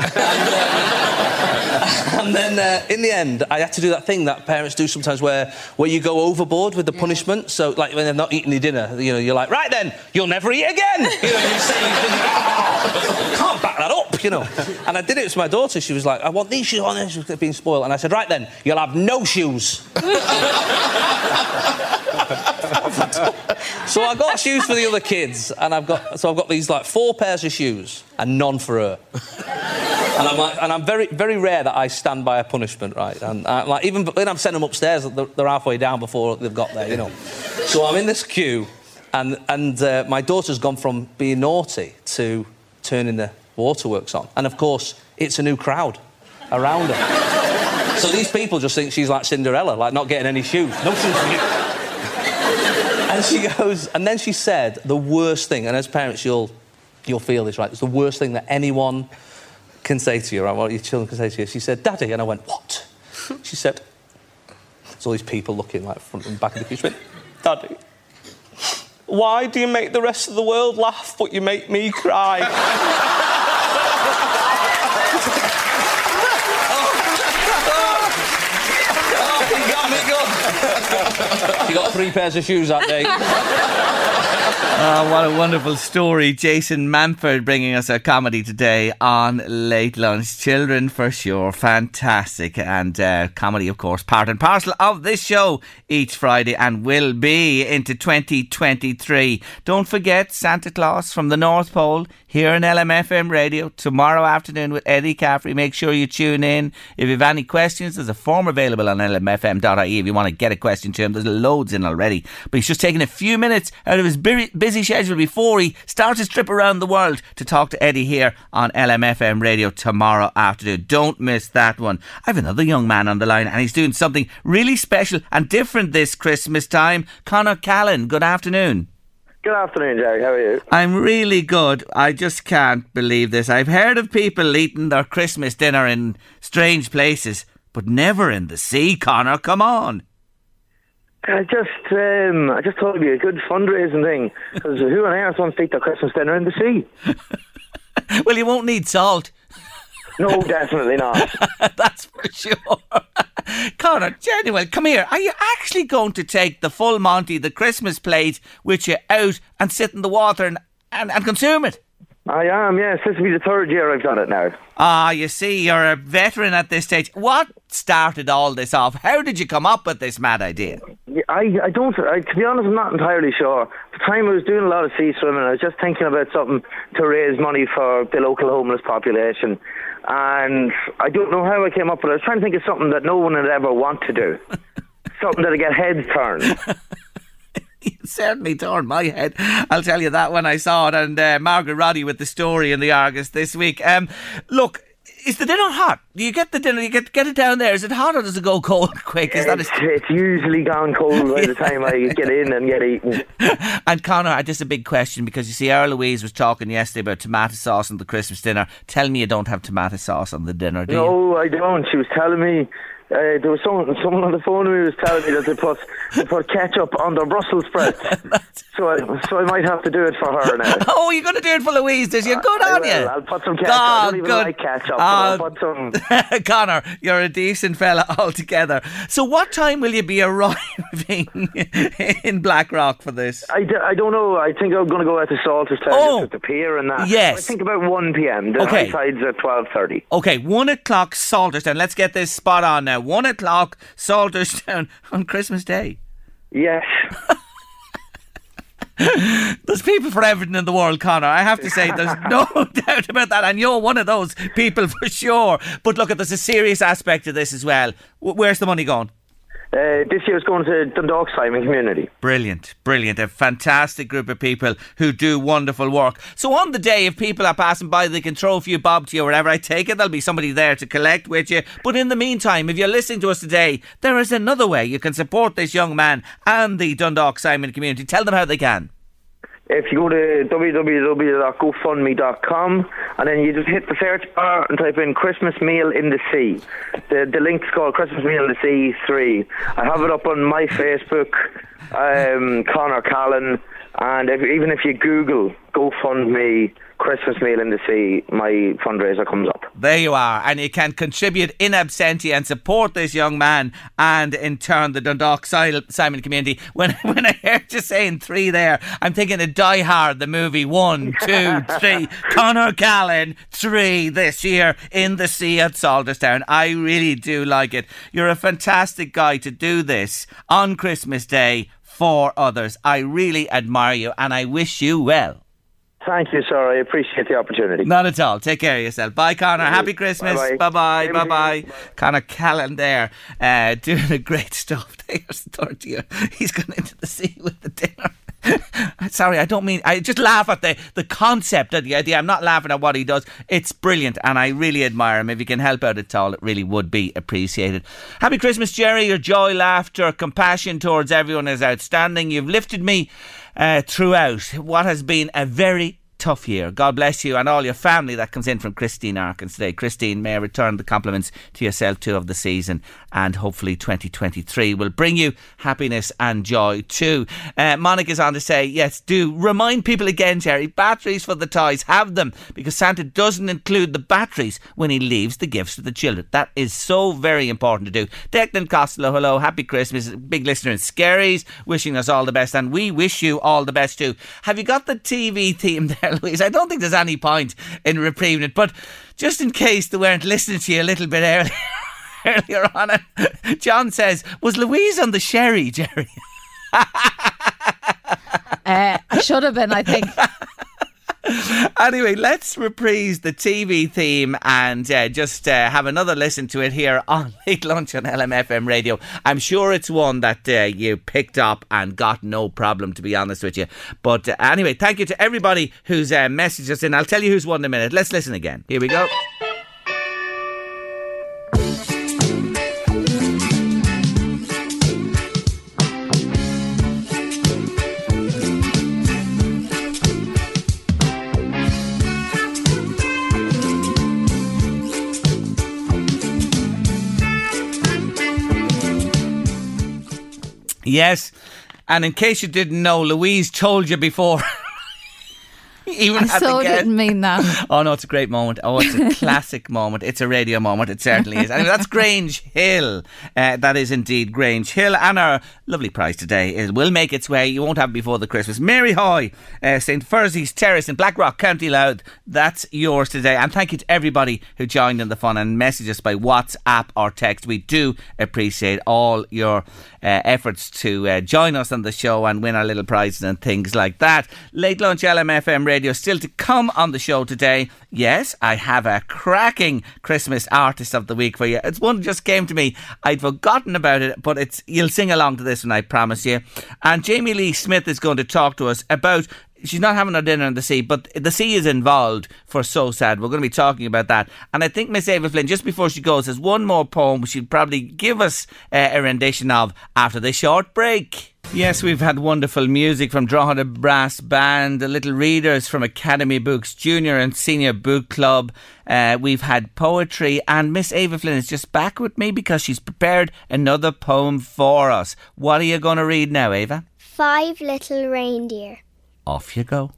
And then, in the end, I had to do that thing that parents do sometimes where you go overboard with the punishment. So, like, when they're not eating their dinner, you know, you're like, right then, you'll never eat again! You know, you say, can't back that up, you know. And I did it to my daughter. She was like, I want these shoes on there. She was being spoiled. And I said, right then, you'll have no shoes. So I got shoes for the other kids, and I've got these like 4 pairs of shoes and none for her. And I'm very, very rare that I stand by a punishment, right? And like even when I'm sending them upstairs, they're halfway down before they've got there, you know. So I'm in this queue, and my daughter's gone from being naughty to turning the waterworks on, and of course it's a new crowd around her. So these people just think she's like Cinderella, like not getting any shoes. No shoes for you. And she goes, and then she said the worst thing, and as parents you'll feel this, right? It's the worst thing that anyone can say to you, right? What your children can say to you. She said, Daddy, and I went, what? She said, there's all these people looking like front and back of the queue. She went, Daddy, why do you make the rest of the world laugh but you make me cry? She got 3 pairs of shoes that day. Oh, what a wonderful story. Jason Manford bringing us a comedy today on Late Lunch. Children for sure, fantastic. And comedy, of course, part and parcel of this show each Friday and will be into 2023. Don't forget Santa Claus from the North Pole here on LMFM Radio tomorrow afternoon with Eddie Caffrey. Make sure you tune in. If you have any questions, there's a form available on lmfm.ie if you want to get a question to him. There's loads in already. But he's just taking a few minutes out of his busy schedule before he starts his trip around the world to talk to Eddie here on LMFM Radio tomorrow afternoon. Don't miss that one. I have another young man on the line and he's doing something really special and different this Christmas time. Conor Callan, good afternoon. Good afternoon, Jerry. How are you? I'm really good. I just can't believe this. I've heard of people eating their Christmas dinner in strange places, but never in the sea, Conor. Come on. I just thought it'd be a good fundraising thing, because who on earth wants to take their Christmas dinner in the sea? Well, you won't need salt. No, definitely not. That's for sure. Conor, genuine, come here. Are you actually going to take the full Monty, the Christmas plate, with you out and sit in the water and consume it? I am, yes. This will be the third year I've done it now. Ah, you see, you're a veteran at this stage. What started all this off? How did you come up with this mad idea? I to be honest, I'm not entirely sure. At the time I was doing a lot of sea swimming, I was just thinking about something to raise money for the local homeless population. And I don't know how I came up with it. I was trying to think of something that no one would ever want to do. Something that'd get heads turned. You certainly turned my head, I'll tell you that when I saw it. And Margaret Roddy with the story in the Argus this week. Look, is the dinner hot? Do you get the dinner? You get it down there? Is it hot or does it go cold quick? It's usually gone cold by the time I get in and get eaten. And Conor, just a big question, because you see, our Louise was talking yesterday about tomato sauce on the Christmas dinner. Tell me you don't have tomato sauce on the dinner, do you? No, I don't. She was telling me. There was someone on the phone who was telling me that they put ketchup on their Brussels sprouts. so I might have to do it for her now. Oh, you're going to do it for Louise? Did you? Good on you. I'll put some ketchup. I don't even like ketchup. I'll put some. Conor, you're a decent fella altogether. So what time will you be arriving in Blackrock for this? I don't know. I think I'm going to go out to Salterstown at the pier and that. Yes. I think about 1 p.m. The high tide's at 12:30. Okay, 1 o'clock Salterstown. Let's get this spot on now. 1 o'clock Salterstown on Christmas Day. Yes. There's people for everything in the world, Conor. I have to say, there's no doubt about that. And you're one of those people for sure. But look, there's a serious aspect to this as well. Where's the money going? This year it's going to Dundalk Simon Community. Brilliant. A fantastic group of people who do wonderful work. So on the day, if people are passing by, they can throw a few bob to you or whatever. I take it there'll be somebody there to collect with you. But in the meantime, if you're listening to us today, there is another way you can support this young man and the Dundalk Simon Community. Tell them how they can. If you go to www.gofundme.com and then you just hit the search bar and type in Christmas Meal in the Sea. The link's called Christmas Meal in the Sea 3. I have it up on my Facebook, Conor Callan, and even if you Google GoFundMe Christmas Meal in the Sea, my fundraiser comes up. There you are, and you can contribute in absentia and support this young man and in turn the Dundalk Simon Community. When I heard you saying 3 there, I'm thinking of Die Hard, the movie. 1, 2, 3. Conor Callan, 3 this year in the sea at Salterstown. I really do like it. You're a fantastic guy to do this on Christmas Day for others. I really admire you and I wish you well. Thank you, sir. I appreciate the opportunity. Not at all. Take care of yourself. Bye, Conor. Happy Christmas. Bye-bye. Bye-bye. Conor Callan there, doing a great stuff. There's the third year. He's gone into the sea with the dinner. Sorry, I don't mean... I just laugh at the concept of the idea. I'm not laughing at what he does. It's brilliant and I really admire him. If you can help out at all, it really would be appreciated. Happy Christmas, Jerry. Your joy, laughter, compassion towards everyone is outstanding. You've lifted me throughout what has been a very tough year. God bless you and all your family. That comes in from Christine Arkins today. Christine, may I return the compliments to yourself too of the season, and hopefully 2023 will bring you happiness and joy too. Monica's on to say, yes, do remind people again, Jerry, batteries for the toys, have them, because Santa doesn't include the batteries when he leaves the gifts to the children. That is so very important to do. Declan Costello, hello, happy Christmas. Big listener in Skerries, wishing us all the best, and we wish you all the best too. Have you got the TV theme there, Louise? I don't think there's any point in reprieving it, but just in case they weren't listening to you a little bit earlier on it, John says, was Louise on the sherry, Jerry? I should have been, I think. Anyway, let's reprise the TV theme and just have another listen to it here on Late Lunch on LMFM Radio. I'm sure it's one that you picked up and got no problem, to be honest with you. But anyway, thank you to everybody who's messaged us in. I'll tell you who's won in a minute. Let's listen again. Here we go. Yes, and in case you didn't know, Louise told you before. Even I so didn't mean that. Oh no, it's a great moment. Oh, it's a classic moment. It's a radio moment. It certainly is. Anyway, that's Grange Hill. That is indeed Grange Hill. And our lovely prize today will make its way. You won't have it before the Christmas. Mary Hoy, St. Fursey's Terrace in Blackrock, County Louth. That's yours today. And thank you to everybody who joined in the fun and messaged us by WhatsApp or text. We do appreciate all your efforts to join us on the show and win our little prizes and things like that. Late Lunch LMFM Radio still to come on the show today. Yes, I have a cracking Christmas artist of the week for you. It's one that just came to me. I'd forgotten about it, but you'll sing along to this one, I promise you. And Jamie Lee Smith is going to talk to us about, she's not having her dinner in the sea, but the sea is involved for So Sad. We're going to be talking about that. And I think Miss Ava Flynn, just before she goes, has one more poem she'd probably give us a rendition of after this short break. Yes, we've had wonderful music from Drogheda Brass Band, the Little Readers from Academy Books Junior and Senior Book Club. We've had poetry, and Miss Ava Flynn is just back with me because she's prepared another poem for us. What are you going to read now, Ava? 5 Little Reindeer. Off you go.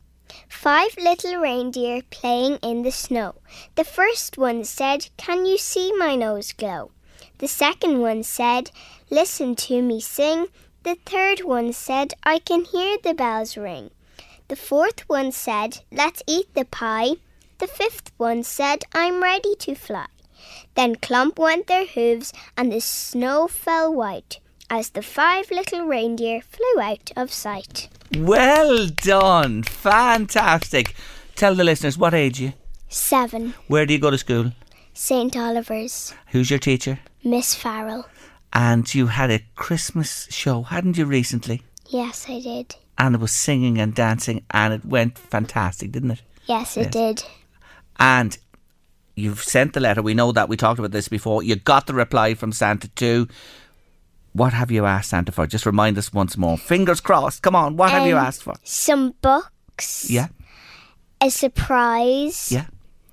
5 little reindeer playing in the snow. The first one said, "Can you see my nose glow?" The second one said, "Listen to me sing." The third one said, "I can hear the bells ring." The fourth one said, "Let's eat the pie." The fifth one said, "I'm ready to fly." Then clump went their hooves, and the snow fell white, as the 5 little reindeer flew out of sight. Well done. Fantastic. Tell the listeners, what age are you? 7. Where do you go to school? St. Oliver's. Who's your teacher? Miss Farrell. And you had a Christmas show, hadn't you, recently? Yes, I did. And it was singing and dancing, and it went fantastic, didn't it? Yes, it did. And you've sent the letter. We know that. We talked about this before. You got the reply from Santa too. What have you asked Santa for? Just remind us once more. Fingers crossed. Come on. What have you asked for? Some books. Yeah. A surprise. Yeah.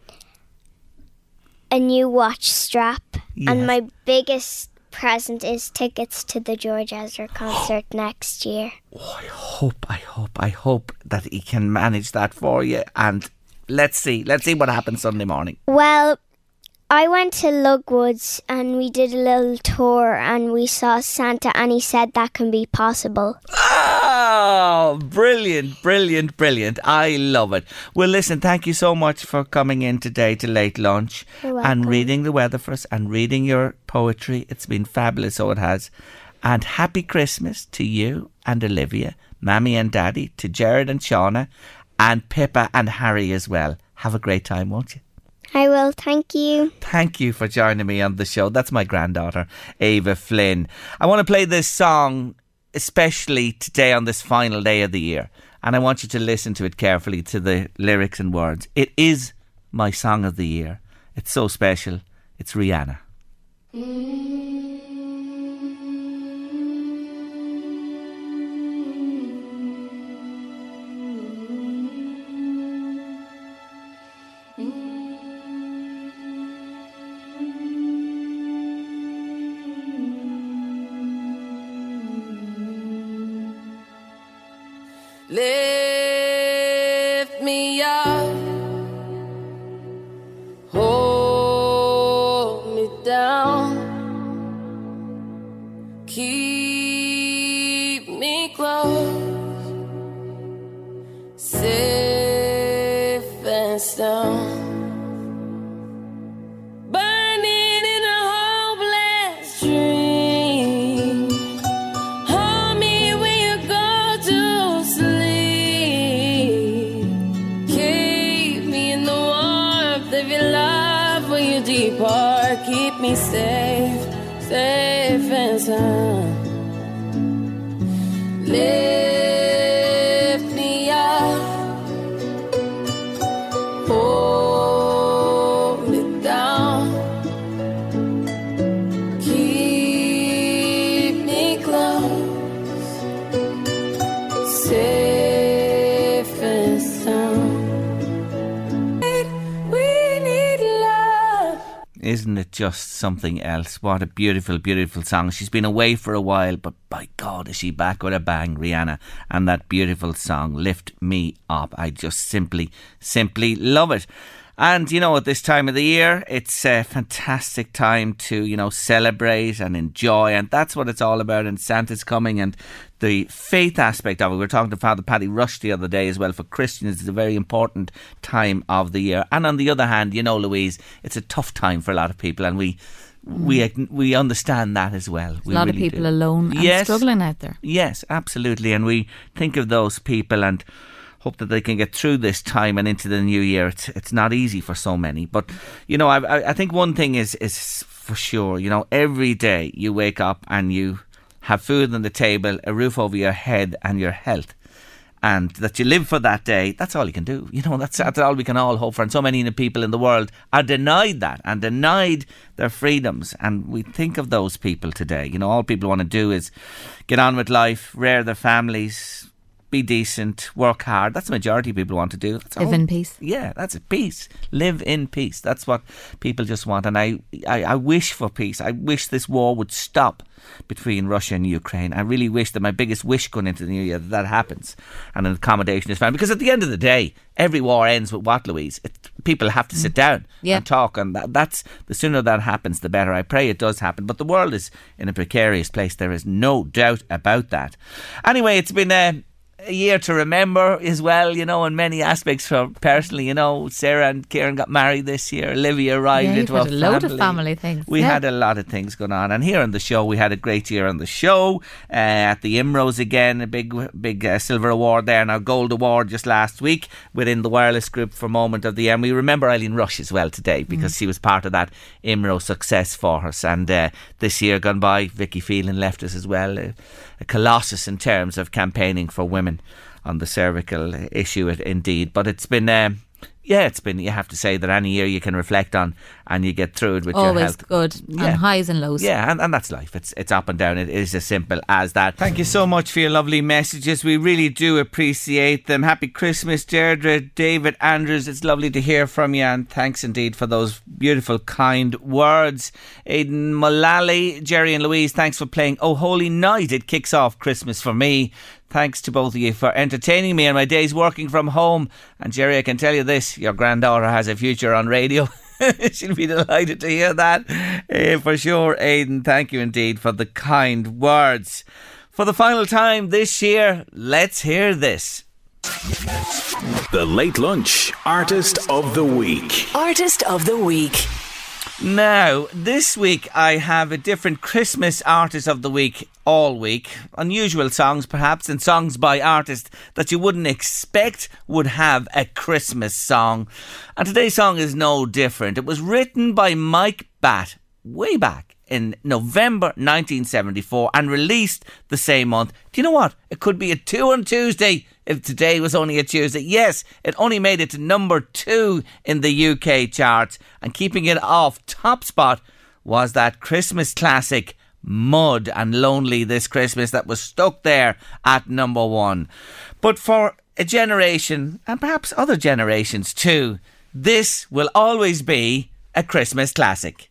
A new watch strap. Yes. And my biggest present is tickets to the George Ezra concert next year. Oh, I hope that he can manage that for you. And let's see what happens Sunday morning. Well, I went to Lugwoods and we did a little tour and we saw Santa, and he said that can be possible. Oh, brilliant, brilliant, brilliant. I love it. Well, listen, thank you so much for coming in today to Late Lunch and reading the weather for us and reading your poetry. It's been fabulous, so it has. And happy Christmas to you and Olivia, Mammy and Daddy, to Jared and Shauna, and Pippa and Harry as well. Have a great time, won't you? I will, thank you. Thank you for joining me on the show. That's my granddaughter, Ava Flynn. I want to play this song especially today on this final day of the year, and I want you to listen to it carefully, to the lyrics and words. It is my song of the year. It's so special. It's Rihanna. Lift me up, hold me down, keep me close, safe and sound. Burning in a hopeless dream. Hold me when you go to sleep. Keep me in the warmth of your love when you depart. Keep me safe, safe and sound. Lift me up, hold me down, keep me close, safe and sound. We need love. Isn't it just something else? What a beautiful, beautiful song. She's been away for a while, but by God, is she back with a bang, Rihanna. And that beautiful song, Lift Me Up. I just simply love it. And, you know, at this time of the year, it's a fantastic time to, you know, celebrate and enjoy. And that's what it's all about. And Santa's coming, and the faith aspect of it. We were talking to Father Paddy Rush the other day as well. For Christians, it's a very important time of the year. And on the other hand, you know, Louise, it's a tough time for a lot of people. And we understand that as well. A lot of people alone and struggling out there. Yes, absolutely. And we think of those people and hope that they can get through this time and into the new year. It's not easy for so many. But, you know, I think one thing is for sure, you know, every day you wake up and you have food on the table, a roof over your head and your health, and that you live for that day. That's all you can do. You know, that's all we can all hope for. And so many people in the world are denied that and denied their freedoms. And we think of those people today. You know, all people want to do is get on with life, rear their families, be decent, work hard. That's the majority of people want to do. Live in peace. Yeah, that's it. Peace. Live in peace. That's what people just want. And I wish for peace. I wish this war would stop between Russia and Ukraine. I really wish that my biggest wish going into the new year that happens and an accommodation is found. Because at the end of the day, every war ends with what, Louise? People have to sit down and talk. And that's the sooner that happens, the better. I pray it does happen. But the world is in a precarious place. There is no doubt about that. Anyway, it's been a year to remember as well, you know, in many aspects. For personally, you know, Sarah and Kieran got married this year. Olivia arrived into a load of family things. We had a lot of things going on, and here on the show we had a great year on the show. At the IMROs again, a big silver award there, and our gold award just last week within the wireless group for Moment of the Year. And we remember Eileen Rush as well today because she was part of that IMRO success for us. And this year gone by, Vicky Phelan left us as well. A colossus in terms of campaigning for women on the cervical issue, indeed. But it's been, you have to say that any year you can reflect on and you get through it with your health. Always good, and highs and lows. Yeah, and that's life. It's up and down. It is as simple as that. Thank you so much for your lovely messages. We really do appreciate them. Happy Christmas, Deirdre, David, Andrews. It's lovely to hear from you, and thanks indeed for those beautiful, kind words. Aidan Mullally, Jerry and Louise, thanks for playing Oh Holy Night. It kicks off Christmas for me. Thanks to both of you for entertaining me on my days working from home. And Jerry, I can tell you this, your granddaughter has a future on radio. She'll be delighted to hear that. For sure, Aidan, thank you indeed for the kind words. For the final time this year, let's hear this. The Late Lunch Artist of the Week. Artist of the Week. Now, this week I have a different Christmas Artist of the Week all week. Unusual songs perhaps, and songs by artists that you wouldn't expect would have a Christmas song. And today's song is no different. It was written by Mike Batt way back in November 1974 and released the same month. Do you know what? It could be a 2 on Tuesday if today was only a Tuesday. Yes, it only made it to number 2 in the UK charts, and keeping it off top spot was that Christmas classic Mud and Lonely This Christmas that was stuck there at number 1. But for a generation, and perhaps other generations too, this will always be a Christmas classic.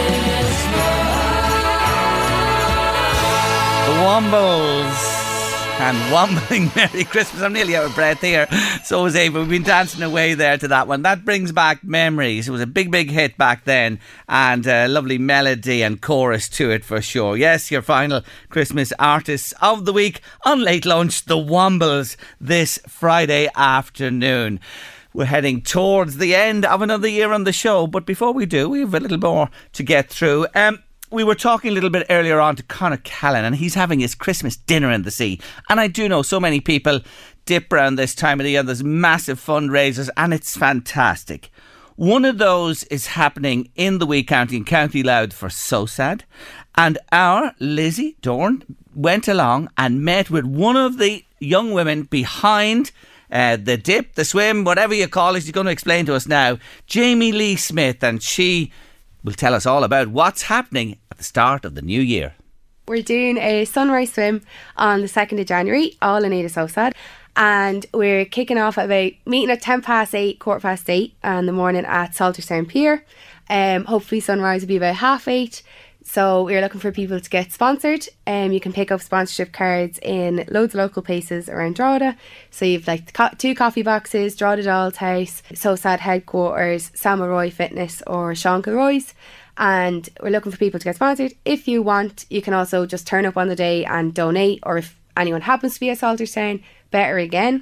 Wombles And wombling Merry Christmas. I'm nearly out of breath here. So was Ava. We've been dancing away there to that one. That brings back memories. It was a big, big hit back then. And a lovely melody and chorus to it for sure. Yes, your final Christmas artists of the week on Late Lunch, the Wombles, this Friday afternoon. We're heading towards the end of another year on the show. But before we do, we have a little more to get through. We were talking a little bit earlier on to Conor Callan, and he's having his Christmas dinner in the sea. And I do know so many people dip around this time of the year. There's massive fundraisers, and it's fantastic. One of those is happening in the Wee County in County Louth for SOSAD. And our Lizzie Dorn went along and met with one of the young women behind the dip, the swim, whatever you call it. She's going to explain to us now. Jamie Lee Smith, and she will tell us all about what's happening at the start of the new year. We're doing a sunrise swim on the 2nd of January, all in aid of SOSAD. And we're kicking off meeting at 8:10, 8:15 in the morning at Salterstown Pier. Hopefully sunrise will be about 8:30. So we're looking for people to get sponsored. You can pick up sponsorship cards in loads of local places around Drogheda. So you've like 2 coffee boxes, Drogheda Doll's House, SOSAD Headquarters, Samuel Roy Fitness or Sean Kilroy's. And we're looking for people to get sponsored. If you want, you can also just turn up on the day and donate. Or if anyone happens to be at Salterstown, better again.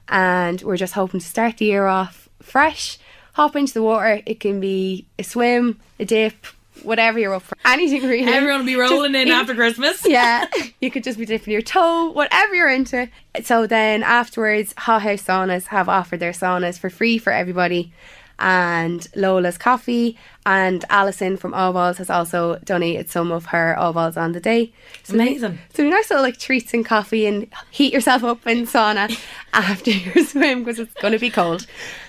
And we're just hoping to start the year off fresh. Hop into the water. It can be a swim, a dip, whatever you're up for. Anything really. Everyone will be rolling in after Christmas. Yeah. You could just be dipping your toe, whatever you're into. So then afterwards, Hot House Saunas have offered their saunas for free for everybody. And Lola's Coffee and Alison from Ovalls has also donated some of her Ovalls on the day. So amazing. So nice little like treats and coffee, and heat yourself up in sauna after your swim because it's going to be cold.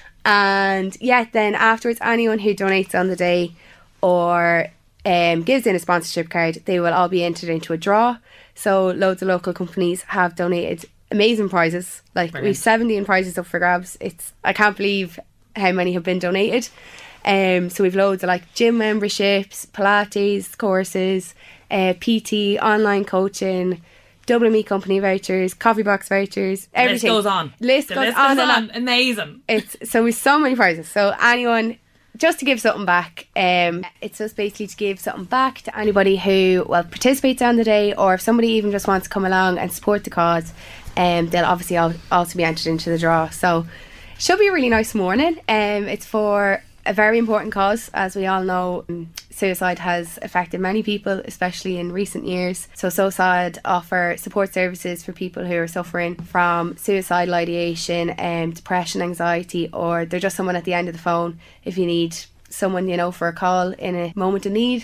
And yeah, then afterwards, anyone who donates on the day or gives in a sponsorship card, they will all be entered into a draw. So loads of local companies have donated amazing prizes. Like Brilliant. We've 17 prizes up for grabs. I can't believe how many have been donated. So we've loads of like gym memberships, Pilates courses, PT, online coaching, Dublin Meat Company vouchers, coffee box vouchers, everything. List goes on. Amazing. So we've so many prizes. So anyone, just to give something back, it's just basically to give something back to anybody who participates on the day, or if somebody even just wants to come along and support the cause, they'll obviously also be entered into the draw. So should be a really nice morning. It's for a very important cause. As we all know, suicide has affected many people, especially in recent years. So SOSAD offer support services for people who are suffering from suicidal ideation, depression, anxiety, or they're just someone at the end of the phone if you need someone, for a call in a moment of need.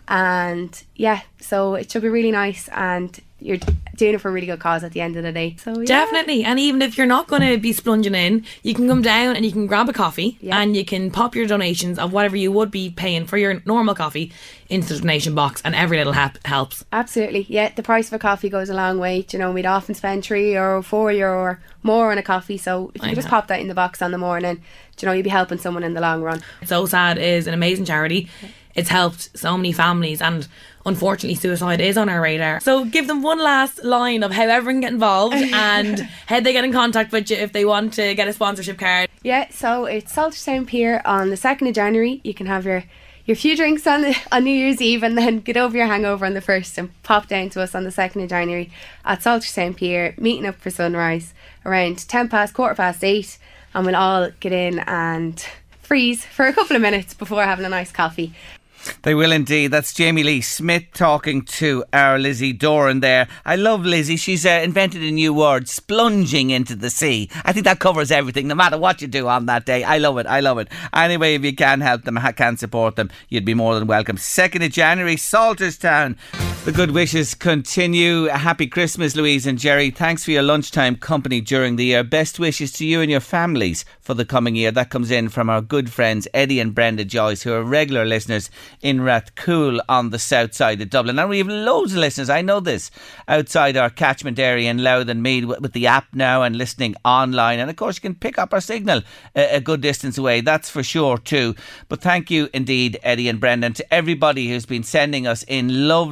And yeah, so it should be really nice, and you're doing it for a really good cause at the end of the day. So yeah. Definitely. And even if you're not going to be splunging in, you can come down and you can grab a coffee, and you can pop your donations of whatever you would be paying for your normal coffee into the donation box, and every little helps. Absolutely. Yeah, the price of a coffee goes a long way. We'd often spend €3 or €4 or more on a coffee, so if you just pop that in the box on the morning, you'd be helping someone in the long run. SOSAD is an amazing charity. It's helped so many families, and unfortunately suicide is on our radar. So give them one last line of how everyone can get involved and how they get in contact with you if they want to get a sponsorship card. Yeah, so it's Salterstown Pier on the 2nd of January. You can have your few drinks on New Year's Eve, and then get over your hangover on the 1st and pop down to us on the 2nd of January at Salterstown Pier, meeting up for sunrise around 8:10, 8:15, and we'll all get in and freeze for a couple of minutes before having a nice coffee. They will indeed. That's Jamie Lee Smith talking to our Lizzie Doran there. I love Lizzie. She's invented a new word, splunging into the sea. I think that covers everything, no matter what you do on that day. I love it. Anyway, if you can help them, can support them, you'd be more than welcome. 2nd of January, Salterstown. The good wishes continue. Happy Christmas, Louise and Jerry. Thanks for your lunchtime company during the year. Best wishes to you and your families for the coming year. That comes in from our good friends Eddie and Brenda Joyce, who are regular listeners in Rathcoole on the south side of Dublin. And we have loads of listeners, I know this, outside our catchment area in Louth and Meath with the app now and listening online. And of course you can pick up our signal a good distance away, that's for sure too. But thank you indeed, Eddie and Brenda, and to everybody who's been sending us in lovely wishes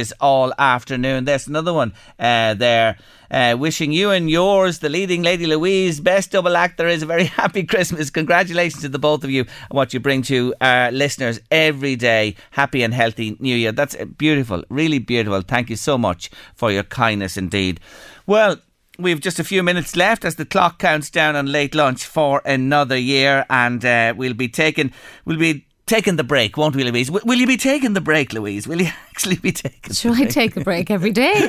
messages all afternoon. There's another one there. Wishing you and yours, the leading Lady Louise, best double act there is, a very happy Christmas. Congratulations to the both of you and what you bring to our listeners every day. Happy and healthy New Year. That's beautiful, really beautiful. Thank you so much for your kindness indeed. Well, we've just a few minutes left as the clock counts down on late lunch for another year, and we'll be taking the break, won't we, Louise? Will you be taking the break, Louise? Will you actually be taking the break? Should I take a break every day?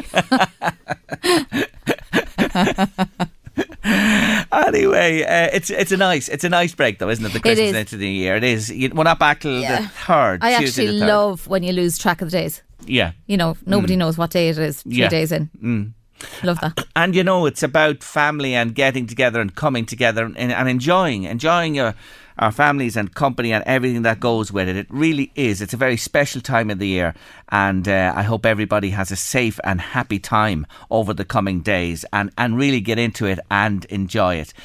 Anyway, it's a nice break though, isn't it? The Christmas into the New Year. It is. We're not back till the 3rd. I actually love when you lose track of the days. Yeah. You know, nobody knows what day it is 3 days in. Love that. And it's about family and getting together and coming together and enjoying our families and company and everything that goes with it. It really is. It's a very special time of the year, and I hope everybody has a safe and happy time over the coming days and really get into it and enjoy it.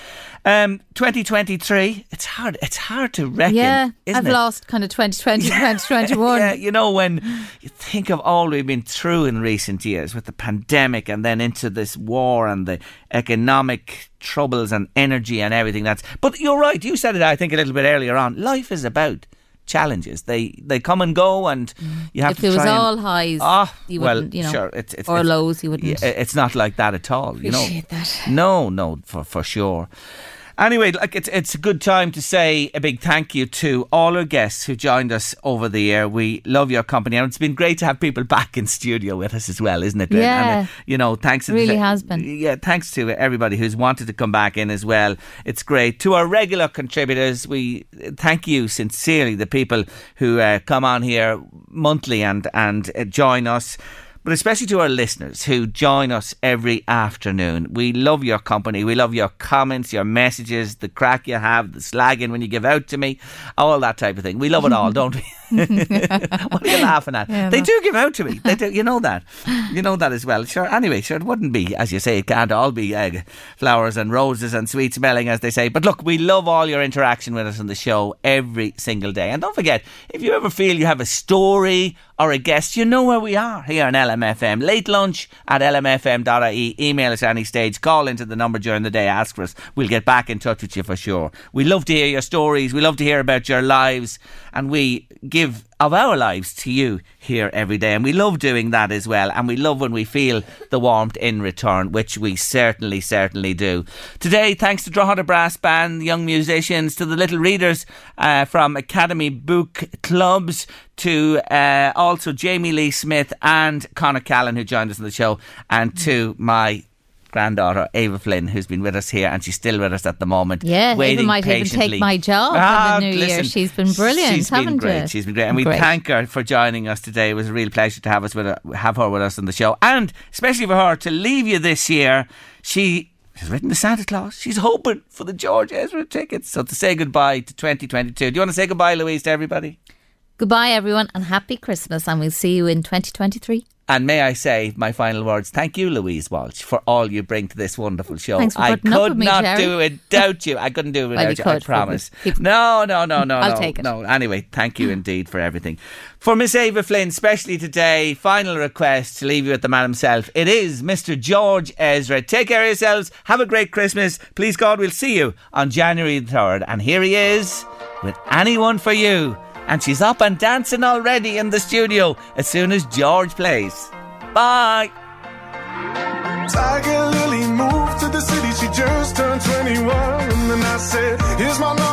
2023, it's hard to reckon. Yeah, isn't I've it? lost kind of 2020, 2021. Yeah, when you think of all we've been through in recent years with the pandemic and then into this war and the economic troubles and energy and everything but you're right, you said it I think a little bit earlier on, life is about challenges. They come and go, and you have if to it try was all highs, you wouldn't, sure, or lows, you wouldn't. It's not like that at all. Appreciate that. No, for sure. Anyway, it's a good time to say a big thank you to all our guests who joined us over the year. We love your company, and it's been great to have people back in studio with us as well, isn't it? Yeah. And, thanks. It really has been. Yeah, thanks to everybody who's wanted to come back in as well. It's great. To our regular contributors, we thank you sincerely, the people who come on here monthly and join us. But especially to our listeners who join us every afternoon. We love your company. We love your comments, your messages, the crack you have, the slagging when you give out to me, all that type of thing. We love it all, don't we? What are you laughing at? Yeah, they do give out to me. They do. You know that. You know that as well. Sure. Anyway, it wouldn't be, as you say, it can't all be flowers and roses and sweet smelling, as they say. But look, we love all your interaction with us on the show every single day. And don't forget, if you ever feel you have a story or a guest, you know where we are here on LMFM. Late lunch at lmfm.ie. Email us at any stage. Call into the number during the day. Ask for us. We'll get back in touch with you for sure. We love to hear your stories. We love to hear about your lives. And we give of our lives to you here every day, and we love doing that as well, and we love when we feel the warmth in return, which we certainly do. Today, thanks to Drogheda Brass Band, young musicians, to the little readers from Academy Book Clubs, to also Jamie Lee Smith and Conor Callan, who joined us on the show, and to my granddaughter Ava Flynn, who's been with us here, and she's still with us at the moment. Yeah, waiting Ava might patiently. even take my job in the new year. She's been brilliant, She's been great. you? She's been great, and we thank her for joining us today. It was a real pleasure to have her with us on the show, and especially for her to leave you this year. She has written to Santa Claus. She's hoping for the George Ezra tickets. So to say goodbye to 2022, do you want to say goodbye, Louise, to everybody? Goodbye, everyone, and happy Christmas, and we'll see you in 2023. And may I say my final words, thank you, Louise Walsh, for all you bring to this wonderful show. Thanks for I putting up could with me, not Jerry. do it without you. I couldn't do it Well, without you you, I could, promise. but I'll take it. No, anyway, thank you indeed for everything. For Miss Ava Flynn, especially today, final request to leave you with the man himself. It is Mr. George Ezra. Take care of yourselves. Have a great Christmas. Please God, we'll see you on January the 3rd. And here he is with Anyone for You. And she's up and dancing already in the studio as soon as George plays. Bye. Tiger Lily moved to the city. She just turned 21. And then I said, here's my number.